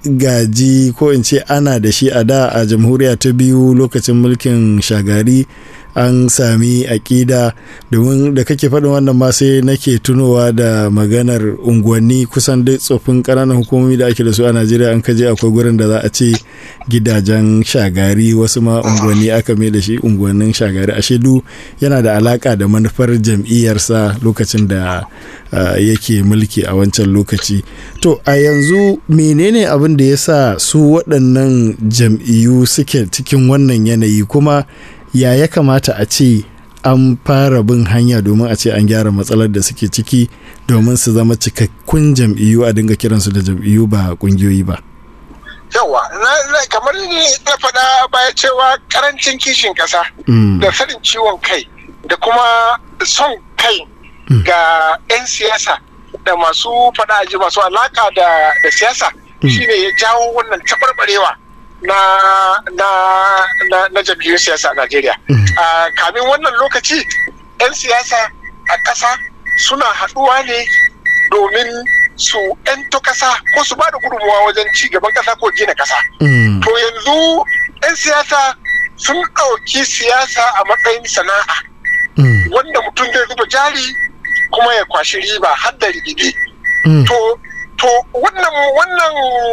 gaji ko in ce ana da shi a da a jamhuriya ta biyu lokacin mulkin Shagari, an sami aƙida. Domin da kake faɗin wannan ma sai nake tunowa da maganar unguwanni, kusan duk tsoffin ƙananan hukumomi da ake da su a Najeriya an kaje akwai gurin da za a ce gidajen Shagari, wasu ma unguwanni aka mai da shi unguwannin Shagari. Ashe du yana da alaka da manufar jam'iyyarsa lokacin da uh, yake mulki a wancan lokaci. To a yanzu menene abin da ya sa su waɗannan jam'iyyu suke cikin wannan yanayi, kuma ya ya kamata a ce an fara bin hanya domin a ce an gyara matsalar da suke ciki domin su zama cikakkun jam'iyyu, a dinga kiransu da jam'iyyu ba kungiyoyi ba? Yawa, kamar ne na faɗa baya cewa karancin kishin ƙasa da sanin ciwon kai da kuma son kai ga 'yan siyasa da masu faɗa aji masu alaka da siyasa shine ya jawo wannan taɓarɓarewa na na na, na jam'iyyun siyasa a Najeriya. Uh, kamin wannan lokaci 'yan siyasa a ƙasa suna haɗuwa ne domin su 'yanto ƙasa ko su ba da gudunmuwa wajen ci gaban ƙasa ko gina ƙasa. Mm. To yanzu 'yan siyasa sun ɗauki siyasa a matsayin sana'a. Mm. Wanda mutum zai zuba jari kuma ya kwashi riba har da rigibi. Mm. To to wannan wannan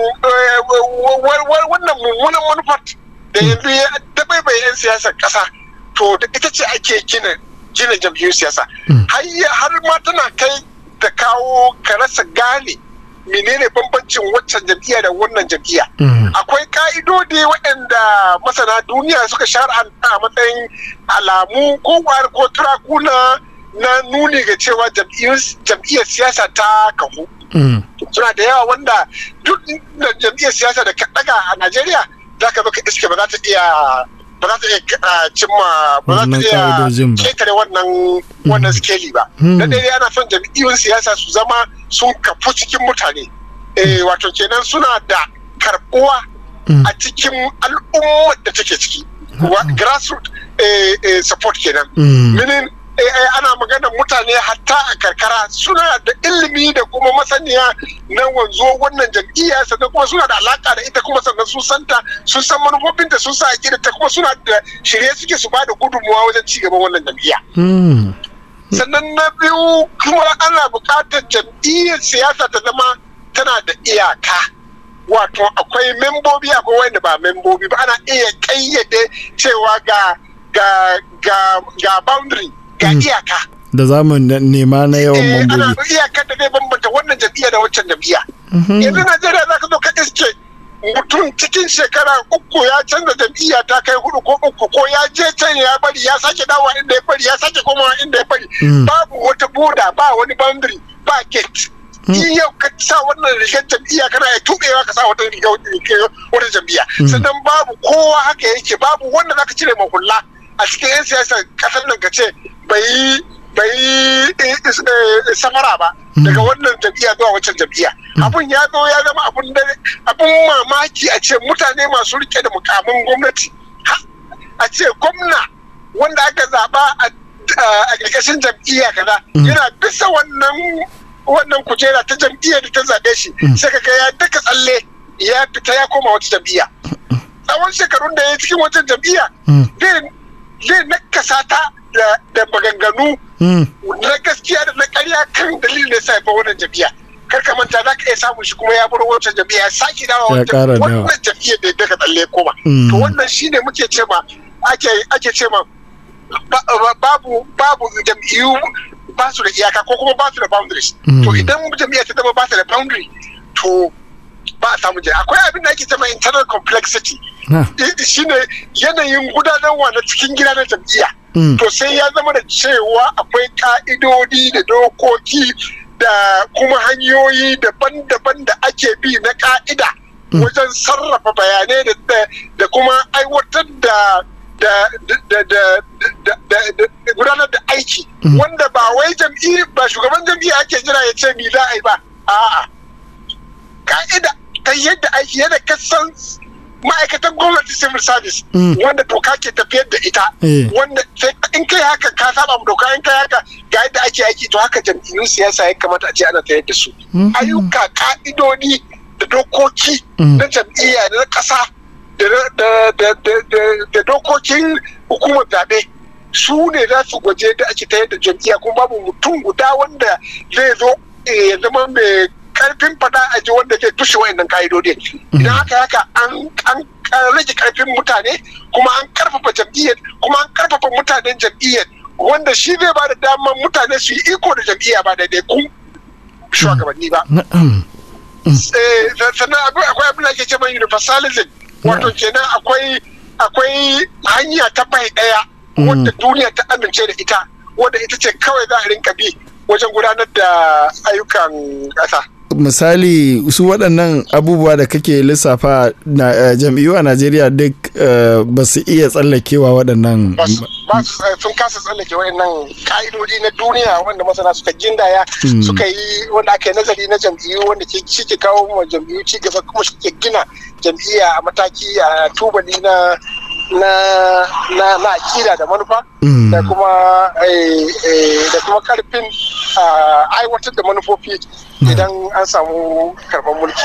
wannan mummunan manufar da yanzu ya dabaibaye 'yan siyasar ƙasa, to da ita ce ake gina gina jam'iyyun siyasa. Har ma tana kai da kawo ka rasa gane menene bambancin waccan jam'iyya da wannan jam'iyya. Akwai ka'idodi waɗanda masana duniya suka shar'anta a matsayin alamu ko ko turaku na na nuni ga cewa jam'iyyar siyasa ta kahu. Suna da yawa wanda duk jam'iyyar siyasa da ka daga a Najeriya za ka baka iske ba za ta iya ba za ta iya cimma ba za ta iya ketare wannan wannan skeli ba. Na ɗaya ana son jam'iyyun siyasa su zama sun kafu cikin mutane, wato kenan suna da karɓuwa a cikin al'ummar da take ciki, grassroots support kenan. Meaning ana magana mutane hatta a karkara suna da ilimi da kuma masaniya na wanzo wannan jam'iyya, sannan kuma suna da alaka da ita, kuma sannan sun santa, sun san manufofinta, sun sa akida ta, kuma suna da shirye suke su bada gudunmuwa wajen ci gaban wannan jam'iyya. Sannan na biyu kuma ana buƙatar jam'iyyar siyasa ta zama tana da iyaka, wato akwai membobi akwai wanda ba membobi ba, ana iya ƙayyade cewa ga ga ga ga boundary ga iyaka da zamun nema na yawan mambobi. Ana iyakar da zai bambanta wannan jam'iyya da wancan jam'iyya. Yanzu Najeriya za ka zo ka iske mutum cikin shekara uku ya canza jam'iyya ta kai hudu ko uku, ko ya je can ya bari ya sake dawowa inda ya bari ya sake komawa inda ya bari. Babu wata boda, ba wani boundary, ba gate. In yau ka sa wannan rigar jam'iyya kana ya tubewa ka sa wata rigar wata jam'iyya. Sannan babu kowa haka yake, babu wanda zaka cire mahulla a cikin 'yan siyasar kasar nan ka ce bai bai samara ba daga wannan jam'iyya zuwa wancan jam'iyya. Abun ya zo ya zama abun da abun mamaki a ce mutane masu rike da mukamin gwamnati, a ce gwamna wanda aka zaba a ƙarƙashin jam'iyya kaza yana bisa wannan wannan kujera ta jam'iyya da ta zaɓe shi, sai ka ga ya daka tsalle ya fita ya koma wata jam'iyya. Tsawon shekarun da ya cikin wancan jam'iyya zai nakasa ta da maganganu na gaskiya da na ƙarya kan dalilin da ya sa ya wannan jam'iyya. Kar ka manta za ka iya samun shi kuma ya bar wancan jam'iyya ya sake dawo wannan jam'iyyar da ya daka tsalle koma. To wannan shine muke ce ma ake ake ce ma babu babu jam'iyyu ba su da iyaka ko kuma ba su da boundaries. To idan jam'iyya ta zama ba ta da boundary, to ba a samu jami'a. Akwai abin da ake cewa internal complexity, shine yanayin gudanarwa na cikin gida na jam'iyya. To sai ya zama da cewa akwai ka'idodi da dokoki da kuma hanyoyi daban-daban da ake bi na ka'ida wajen sarrafa bayanai da kuma aiwatar da gudanar da aiki, wanda ba wai jam'i ba shugaban jam'iyya ake jira ya ce mi za a yi ba. A'a, ka'ida ta yadda aiki yadda kasan ma'aikatan gwamnati civil service wanda doka ke tafiyar da ita, wanda in kai haka ka saba mu doka, in kai haka ga yadda ake aiki, to haka jam'iyyun siyasa ya kamata a ce ana tayar da su. Ayyuka, ka'idodi da dokoki na jam'iyya da na ƙasa da dokokin hukumar zaɓe su ne za su gwaje da ake tayar da jam'iyya, kuma babu mutum guda wanda zai zo ya zama mai karfin fada a ji wanda zai tushe wayannan ka'idodin. Idan haka haka an rage karfin mutane kuma an karfafa jam'iyyar kuma an karfafa mutanen jam'iyyar wanda shi zai ba da damar mutane su yi iko da jam'iyya ba da kun shugabanni ba. Sannan akwai abin da ake ce mai universalism, wato kenan akwai akwai hanya ta bai daya wadda duniya ta amince da ita, wadda ita ce kawai za a rinka bi wajen gudanar da ayyukan ƙasa. Misali su waɗannan abubuwa da kake lissafa na jam'iyyu a Najeriya duk ba su iya tsallakewa waɗannan sun kasa tsallake waɗannan ka'idodi na duniya wanda masana suka gindaya suka yi wanda aka yi nazari na jam'iyyu wanda ke shi ke kawo ma jam'iyyu ci gaba kuma shi ke gina jam'iyya a mataki a tubali na na na na akida da manufa da kuma da kuma karfin aiwatar da manufofi idan an samu karban mulki.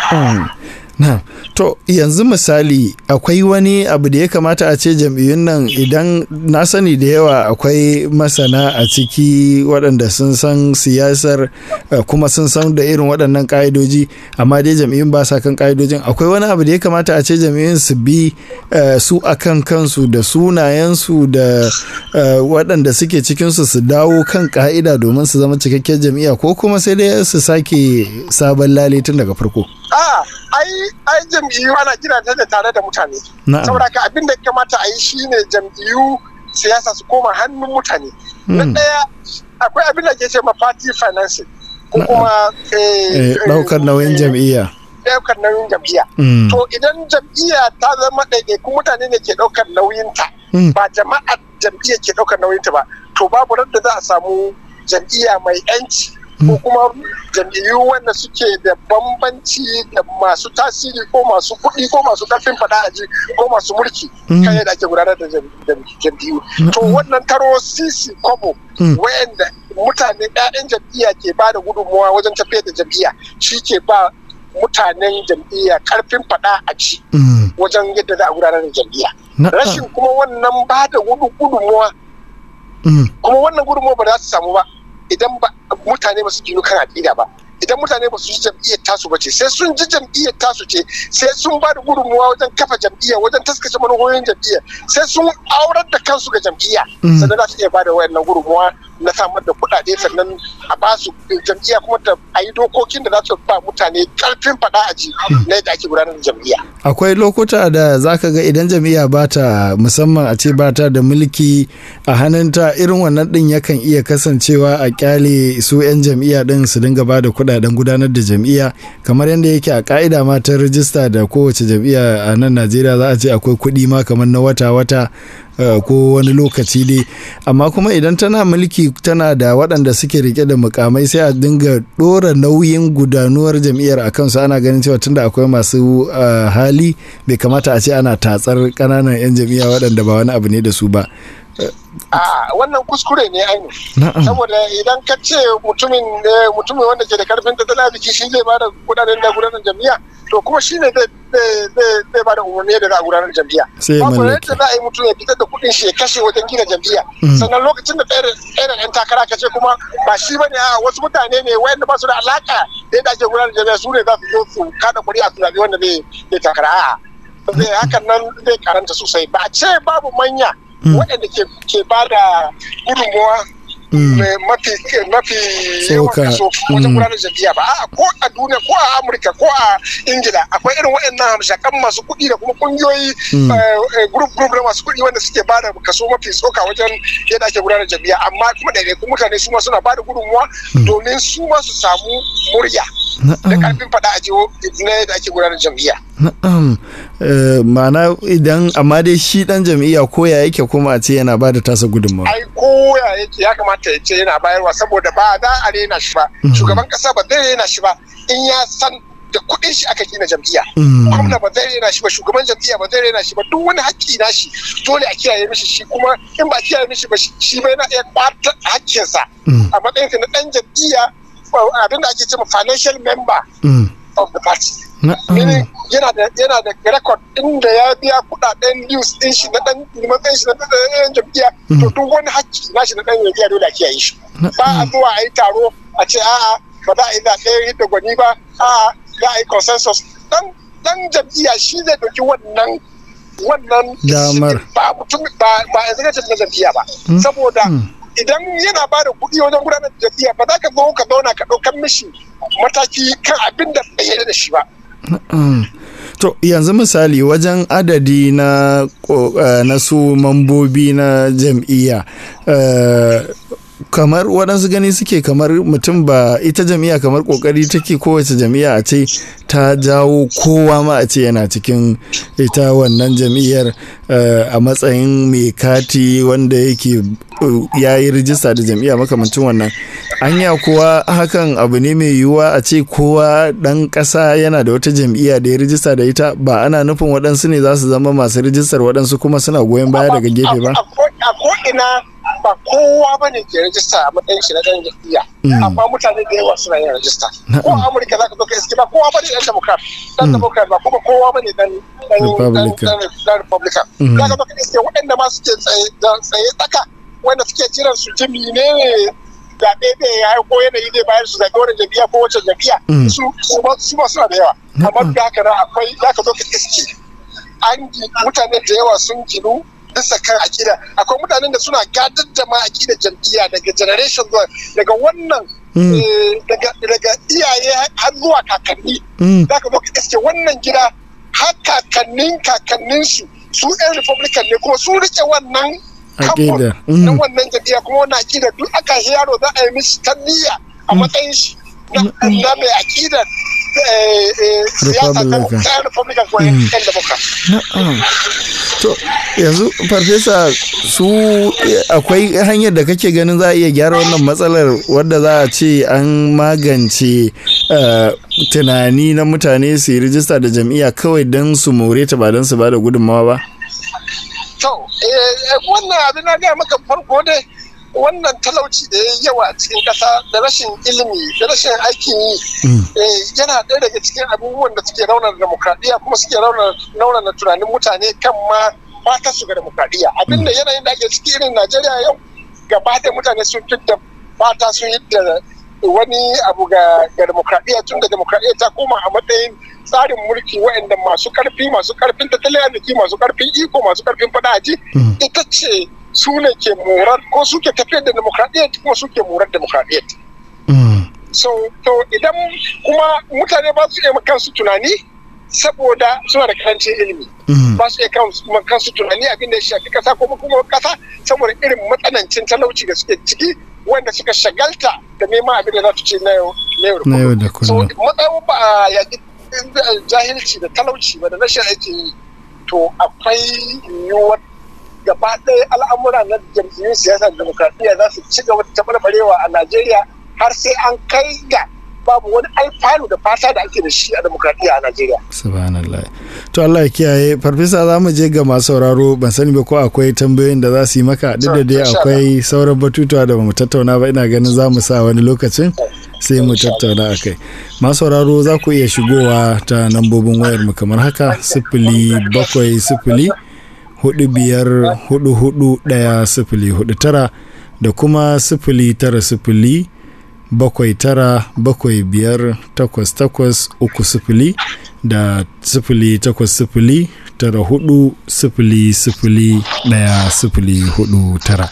Na, to yanzu misali akwai wani abu da ya kamata a ce jam'iyyun nan, idan na sani da yawa akwai masana a ciki waɗanda sun san siyasar kuma sun san da irin waɗannan ƙa'idoji, amma dai jam'iyyun ba sa kan ƙa'idojin. Akwai wani abu da ya kamata a ce jam'iyyun su bi su a kan kansu da sunayensu da waɗanda suke cikinsu su dawo kan ƙa'ida domin su zama cikakken jam'iyya, ko kuma sai dai su sake sabon lale tun daga farko? Ah, ai ai jam'iyyu ana gina ta da tare da mutane. Saboda ka abin da ya kamata a yi shine jam'iyyu siyasa su koma hannun mutane. Na ɗaya akwai abin da ke ce ma party financing ko kuma ɗaukar nauyin jam'iyya. Ɗaukar nauyin jam'iyya. To idan jam'iyya ta zama ɗaiɗaikun mutane ne ke ɗaukar nauyinta, ba jama'ar jam'iyya ke ɗaukar nauyinta ba, to babu da za a samu jam'iyya mai 'yanci ko kuma jam'iyyu wanda suke da bambanci da masu tasiri ko masu kuɗi ko masu ƙarfin faɗa aji ko masu mulki kan yadda ake gudanar da jam'iyyu. To wannan taro sisi kobo wayanda mutane ƴaƴan jam'iyya ke ba da gudunmawa wajen tafiyar da jam'iyya shi ke ba mutanen jam'iyya ƙarfin faɗa aji wajen yadda za a gudanar da jam'iyya. Rashin kuma wannan ba da gudunmawa kuma wannan gudunmawa ba za su samu ba idan ba mutane ba su gino kan aƙida ba, idan mutane ba su ji jam'iyyar tasu ba ce, sai sun ji jam'iyyar tasu ce, sai sun ba da gudunmuwa wajen kafa jam'iyya, wajen taskace manufofin jam'iyya, sai sun aurar da kansu ga jam'iyya, sannan za su iya ba da wayannan gudunmuwa na samar da kuɗaɗe, sannan a ba su jam'iyya kuma da a yi dokokin da za su ba mutane ƙarfin faɗa a ji na yadda ake gudanar da jam'iyya. Akwai lokuta da za ka ga idan jam'iyya ba ta, musamman a ce ba ta da mulki a hannunta, irin wannan ɗin yakan iya kasancewa a kyale su 'yan jam'iyya ɗin su dinga ba da kuɗaɗen gudanar da jam'iyya, kamar yadda yake a ka'ida ma ta rijista da kowace jam'iyya a nan Najeriya za a ce akwai kuɗi ma kamar na wata-wata ko wani lokaci dai, amma kuma idan tana mulki tana da waɗanda suke rike da mukamai sai a dinga ɗora nauyin gudanuwar jam'iyyar a kansu. Ana ganin cewa tunda akwai masu hali bai kamata a ce ana tatsar ƙananan 'yan jam'iyya waɗanda ba wani abu ne da su ba. a wannan kuskure ne ainihin, saboda idan ka ce mutumin mutumin wanda ke da karfin tattalin arziki shi zai bada kudaden da gudanar jam'iyya, to kuma shi ne zai bada umarni da za a gudanar jam'iyya. Babu yadda za a yi mutum ya fitar da kudin shi ya kashe wajen gina jam'iyya, sannan lokacin da ɗaya da ɗan takara ka ce kuma ba shi bane, a wasu mutane ne wayanda ba su da alaka da yadda ake gudanar jam'iyya, su ne za su zo su kada kuri'a su zaɓi wanda zai takara. A'a, hakan nan zai karanta sosai. Ba a ce babu manya waɗanda ke ba da gudunmuwa mafi mafi yawan kaso wajen gudanar jam'iyya ba. A'a, ko a duniya ko a Amurka ko a Ingila akwai irin waɗannan hamshakan masu kuɗi da kuma kungiyoyi group group na masu kuɗi wanda suke ba da kaso mafi tsoka wajen yadda ake gudanar jam'iyya, amma kuma ɗaiɗaikun mutane su ma suna ba da gudunmuwa domin su ma su samu murya da karfin faɗa a jiho na yadda ake gudanar jam'iyya. Na'am, ma'ana idan amma dai shi dan jam'iyya koya yake kuma a ce yana ba da tasa gudunmawa. Ai koya yake ya kamata ya ce yana bayarwa, saboda ba za a rena shi ba, shugaban kasa ba zai rena shi ba in ya san da kuɗin shi aka gina jam'iyya. Gwamna ba zai rena shi ba, shugaban jam'iyya ba zai rena shi ba, duk wani haƙƙi na shi dole a kiyaye mishi shi, kuma in ba a kiyaye mishi ba shi ba yana iya ɓata haƙƙinsa a matsayinsa na ɗan jam'iyya, abinda ake cewa financial member of the party. Yana da yana da record inda ya biya kudaden news din shi na dan matsayin shi na dan jam'iyya to duk wani hakki na shi na dan jam'iyya dole a kiyaye shi. Ba a zuwa a yi taro a ce a'a ba za a yi zaɓe da gwani ba a'a za a yi consensus dan dan jam'iyya shi zai dauki wannan wannan damar ba mutum ba ba executive na jam'iyya ba saboda idan yana ba da kuɗi wajen gudanar da jam'iyya ba za ka zo ka zauna ka ɗaukar mishi mataki kan abin da bai yarda da shi ba. To yanzu misali wajen adadi na na su mambobi na jam'iyya kamar waɗansu gani suke kamar mutum ba ita jam'iyya kamar kokari take kowace jam'iyya a ce ta jawo kowa ma a ce yana cikin ita wannan jam'iyyar a matsayin mai kati wanda yake ya yi rijista da jam'iyya makamancin wannan anya kuwa hakan abu ne mai yiwuwa a ce kowa ɗan ƙasa yana da wata jam'iyya da ya rijista da ita ba ana nufin waɗansu ne za su zama masu rijistar waɗansu kuma suna goyon baya daga gefe ba a ko'ina ba kowa ba ne ke rajista a matsayin shi na ɗan jam'iyya amma mutane da yawa suna yin rajista ko a amurka za ka zo ka iske ba kowa ba ne ɗan democrat ɗan democrat ba kuma kowa ba ne ɗan republican za ka zo ka iske waɗanda ma suke tsaye tsaka wanda suke jiran su ji mene ne zaɓe da ya yi ko yanayi zai bayar su zaɓe wani jam'iyya ko wacce jam'iyya su ba suna da yawa amma da haka nan akwai za ka zo ka iske an mutane da yawa sun ginu bisa kan akida akwai mutanen da suna gadar da ma akida jam'iyya daga generation zuwa daga wannan daga iyaye har zuwa kakanni za ka zo ka iske wannan gida har kakannin kakanninsu su yan republican ne kuma su rike wannan akida na wannan jam'iyya kuma wannan akida duk aka yi yaro za a yi mishi tarbiyya a matsayin shi na mai akidar siyasa ta republican ko yan democrat. To yanzu farfesa su akwai hanyar da kake ganin za a iya gyara wannan matsalar wadda za a ce an magance tunani na mutane su yi rijista da jam'iyya kawai don su more ta ba don su ba da gudunmawa ba? To wannan abin na gaya maka farko dai wannan talauci da ya yawa a cikin ƙasa da rashin ilimi da rashin aikin yi yana ɗaya daga cikin abubuwan da suke raunar demokradiyya kuma suke raunar tunanin mutane kan ma fata su ga demokradiyya abinda yanayin da ake ciki irin Najeriya yau gaba da mutane sun da fata sun yi da wani abu ga demokradiyya tun da demokradiyya ta koma a matsayin tsarin mulki waɗanda masu ƙarfi masu ƙarfin tattalin arziki masu ƙarfin iko masu ƙarfin fadaji ita ce su ne ke morar ko suke tafiyar da demokradiyyar kuma suke morar demokradiyyar. So, to idan kuma mutane ba su iya kansu tunani saboda suna da karancin ilimi. Ba su iya kansu tunani abin da ya shafi kasa ko kuma kasa saboda irin matsanancin talauci da suke ciki wanda suka shagalta da neman abin da za su ce na yau da kullum. So, matsayin ba a yaƙi jahilci da talauci ba da rashin aikin yi to akwai yiwuwar gaba ɗaya al'amura na jam'iyyun siyasar demokradiyya za su ci gaba da tabarbarewa a Najeriya har sai an kai ga babu wani alfanu da fata da ake da shi a demokradiyya a Najeriya. Subhanallah. To Allah ya kiyaye. Farfesa za mu je ga masu sauraro ban sani ba ko akwai tambayoyin da za su yi maka duk da dai akwai sauran batutuwa da ba mu tattauna ba ina ganin za mu sa wani lokacin sai mu tattauna a kai. Masu sauraro za ku iya shigowa ta lambobin wayar mu kamar haka sifili bakwai sifili hudu biyar hudu hudu daya sifili hudu tara da kuma sifili tara sifili bakwai tara bakwai biyar takwas takwas uku sifili da sifili takwas sifili tara hudu sifili sifili daya sifili hudu tara.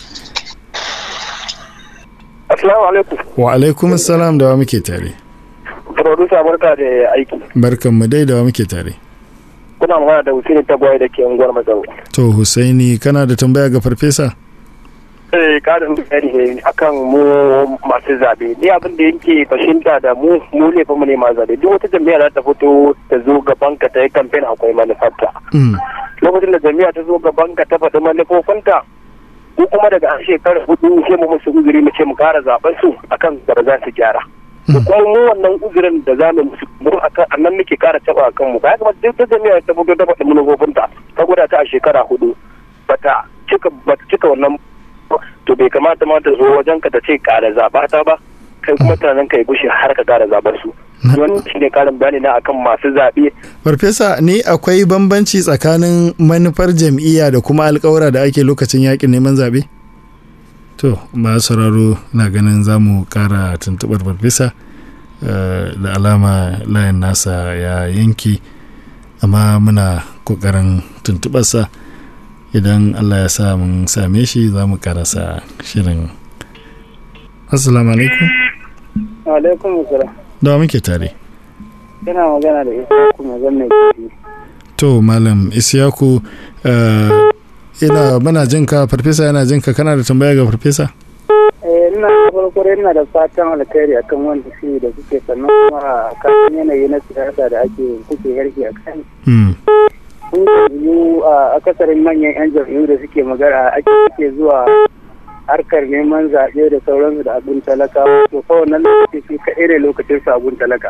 Assalamu alaikum. Wa alaikum assalam, da wa muke tare. Producer barka da aiki. Barkan mu dai, da wa muke tare. Kuna magana da Husaini Tagwaye da ke unguwar Matsaro. To Husaini, kana da tambaya ga farfesa? Eh, karin bayani ne akan mu masu zabe. Ni abin da yake fahimta da mu mu ne fa mu ne ma zabe. Duk wata jami'a za ta fito ta zo gaban ka ta yi campaign akwai manufarta. Lokacin da jami'a ta zo gaban ka ta faɗi manufofinta, ko kuma daga an shekara hudu sai mu musu uzuri mu ce mu kara zaben su akan da za su gyara. da kuma mu wannan uzurin da za mu mu a nan muke kara taba kan mu ba kuma duk da jami'a ta fito ta faɗi manufofinta ta gwada ta a shekara hudu bata cika bata cika wannan to bai kamata ma ta zo wajen ka ta ce kara zaba ta ba kai kuma tunanin ka ya gushe har ka ƙara zaɓar su. Wannan shi ne ƙarin bayani na akan masu zaɓe. Farfesa, ni akwai bambanci tsakanin manufar jam'iyya da kuma alƙawura da ake lokacin yaƙin neman zaɓe? To, ba sauraro na ganin za mu ƙara tuntuɓar farfesa da alama layin nasa ya yanki, amma muna ƙoƙarin tuntuɓarsa. Idan Allah ya sa mun same shi za mu ƙarasa shirin. Assalamu alaikum. Alaikum assalam. Da muke tare. Ina magana da Isiyaku mai zanne kifi. To Malam Isiyaku, uh, ina muna jin ka, farfesa yana jin ka, kana da tambaya ga farfesa? Eh ina farko ina da fatan alkhairi akan wanda shi da suke sannan kuma kan yanayi na siyasa da ake kuke harki a kai. Mm. Kun yi a akasarin manyan yan jam'iyyu da suke magana ake zuwa harkar neman zaɓe da sauransu da abin talaka, to fa wannan lokaci shi ka ire lokacin su abin talaka.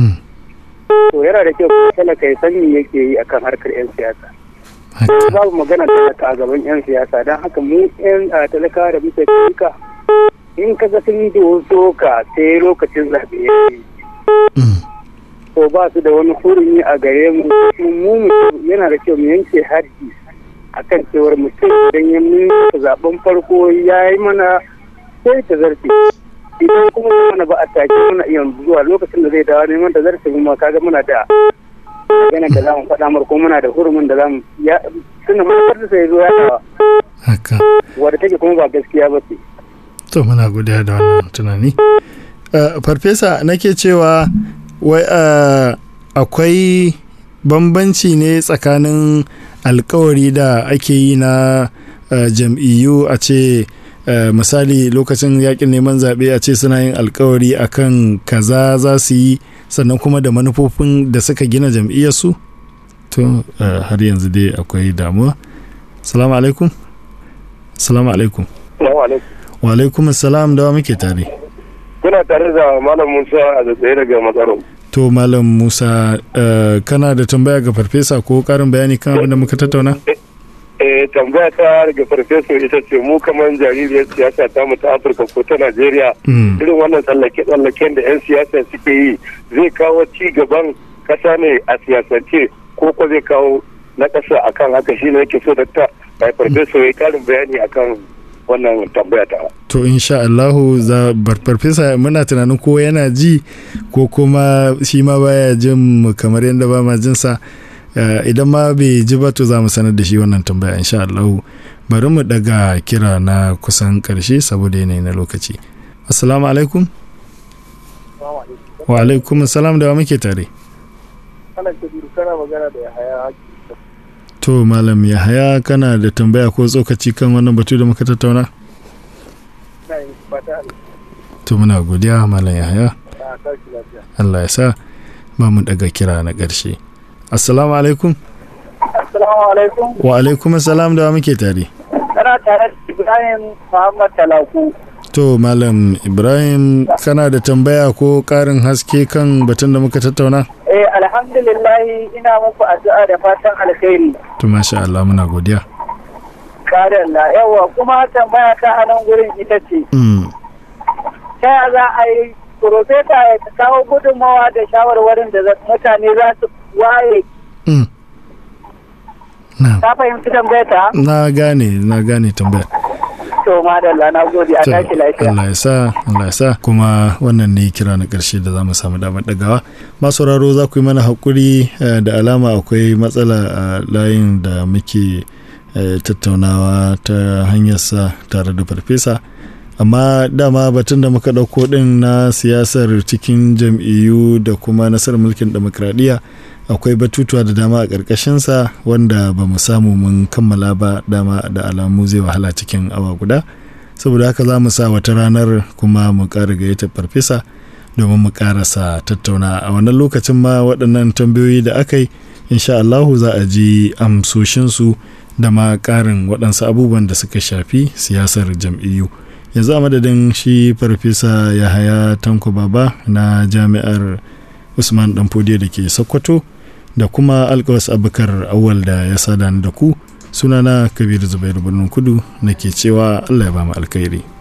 To yana da kyau talaka ya san me yake yi akan harkar yan siyasa. Babu magana talaka a gaban yan siyasa, don haka mu yan talaka da muke tuka in kaga sun yi doso ka sai lokacin zaɓe ya yi. To ba su da wani hurumi a gare mu, mu yana da kyau mu yanke haddi akan cewar mutum idan ya nuna zaben farko ya yi mana sai ta zarce, idan kuma mana ba a take muna iya zuwa lokacin da zai dawo neman ta zarce kuma kaga muna da magana da zamu faɗa mar ko muna da hurumin da zamu ya tunda mun da sai zo ya dawo haka wanda take kuma ba gaskiya ba ce. To muna godiya da wannan tunani. Farfesa, nake cewa wai akwai bambanci ne tsakanin alkawari da ake yi na uh, jam'iyyu a ce uh, misali lokacin yakin neman zaɓe a ce suna yin alkawari akan kaza za su yi sannan kuma da manufofin da suka gina jam'iyyarsu? To uh, har yanzu dai akwai damuwa. Salamu alaikum. Salamu alaikum. Wa alaikum salam, da wa muke tare? Kuna tare da Malam Musa a tsaye daga Matsaro. To Malam Musa, uh, kana da tambaya ga farfesa ko karin bayani kan abin da muka tattauna? Eh, tambaya ta ga farfesa ita ce mu kamar jaririyar siyasa ta mu ta Afirka ko ta Najeriya, irin wannan tsallake-tsallaken da 'yan siyasa suke yi zai kawo ci gaban kasa ne a siyasance ko ko zai kawo na kasa akan haka, shi ne yake so da ta farfesa ya karin bayani akan wannan tambaya ta. To insha Allahu za farfesa muna tunanin ko yana ji ko kuma shi ma baya jin mu kamar yadda ba ma jin sa, idan ma bai ji ba to za mu sanar da shi wannan tambaya insha Allahu. Bari mu daga kira na kusan karshe saboda yanayi na lokaci. Assalamu alaikum. Wa alaikum assalam, da wa muke tare? Kana Kabiru, kana magana da Yahaya. To Malam Yahaya, kana da tambaya ko tsokaci kan wannan batu da muka tattauna? To muna godiya Malam Yahaya. Allah ya sa ba mu daga kira na ƙarshe. Assalamu alaikum. Assalamu alaikum. Wa alaikum assalam, da muke tare? Kana tare da Ibrahim Muhammad Talaku. To Malam Ibrahim, kana da tambaya ko ƙarin haske kan batun da muka tattauna? Eh, alhamdulillah ina muku addu'a da fatan alkhairi. To masha Allah, muna godiya. Kare Allah, yawa kuma tambaya ta a nan gurin ita ce. Ta yaya za a yi profesa ya kawo gudunmawa da shawarwarin da mutane za su waye? Ta fahimci tambaya ta? Na gane, na gane tambaya. To madalla, na gode, a tashi lafiya. Allah ya sa, Allah ya sa, kuma wannan ne kira na ƙarshe da za mu samu damar dagawa. Masu sauraro za ku yi mana haƙuri, da alama akwai matsala a layin da muke tattaunawa ta hanyarsa tare da farfesa, amma dama batun da muka ɗauko ɗin na siyasar cikin jam'iyyu da kuma nasarar mulkin demokradiyya akwai batutuwa da dama a ƙarƙashinsa wanda ba mu samu mun kammala ba, dama da alamu zai wahala cikin awa guda, saboda haka za mu sa wata ranar kuma mu ƙara gayyata farfesa domin mu ƙarasa tattauna a wannan lokacin. Ma waɗannan tambayoyi da aka yi insha Allahu za a ji amsoshinsu da ma ƙarin waɗansu abubuwan da suka shafi siyasar jam'iyyu. Yanzu a madadin shi farfesa Yahaya Tanko Baba na jami'ar Usman Danfodiyo da ke Sokoto da kuma Alkawas Abubakar Awal da ya sada da ku, sunana Kabiru Zubairu Birnin Kudu nake cewa Allah ya ba mu alkhairi.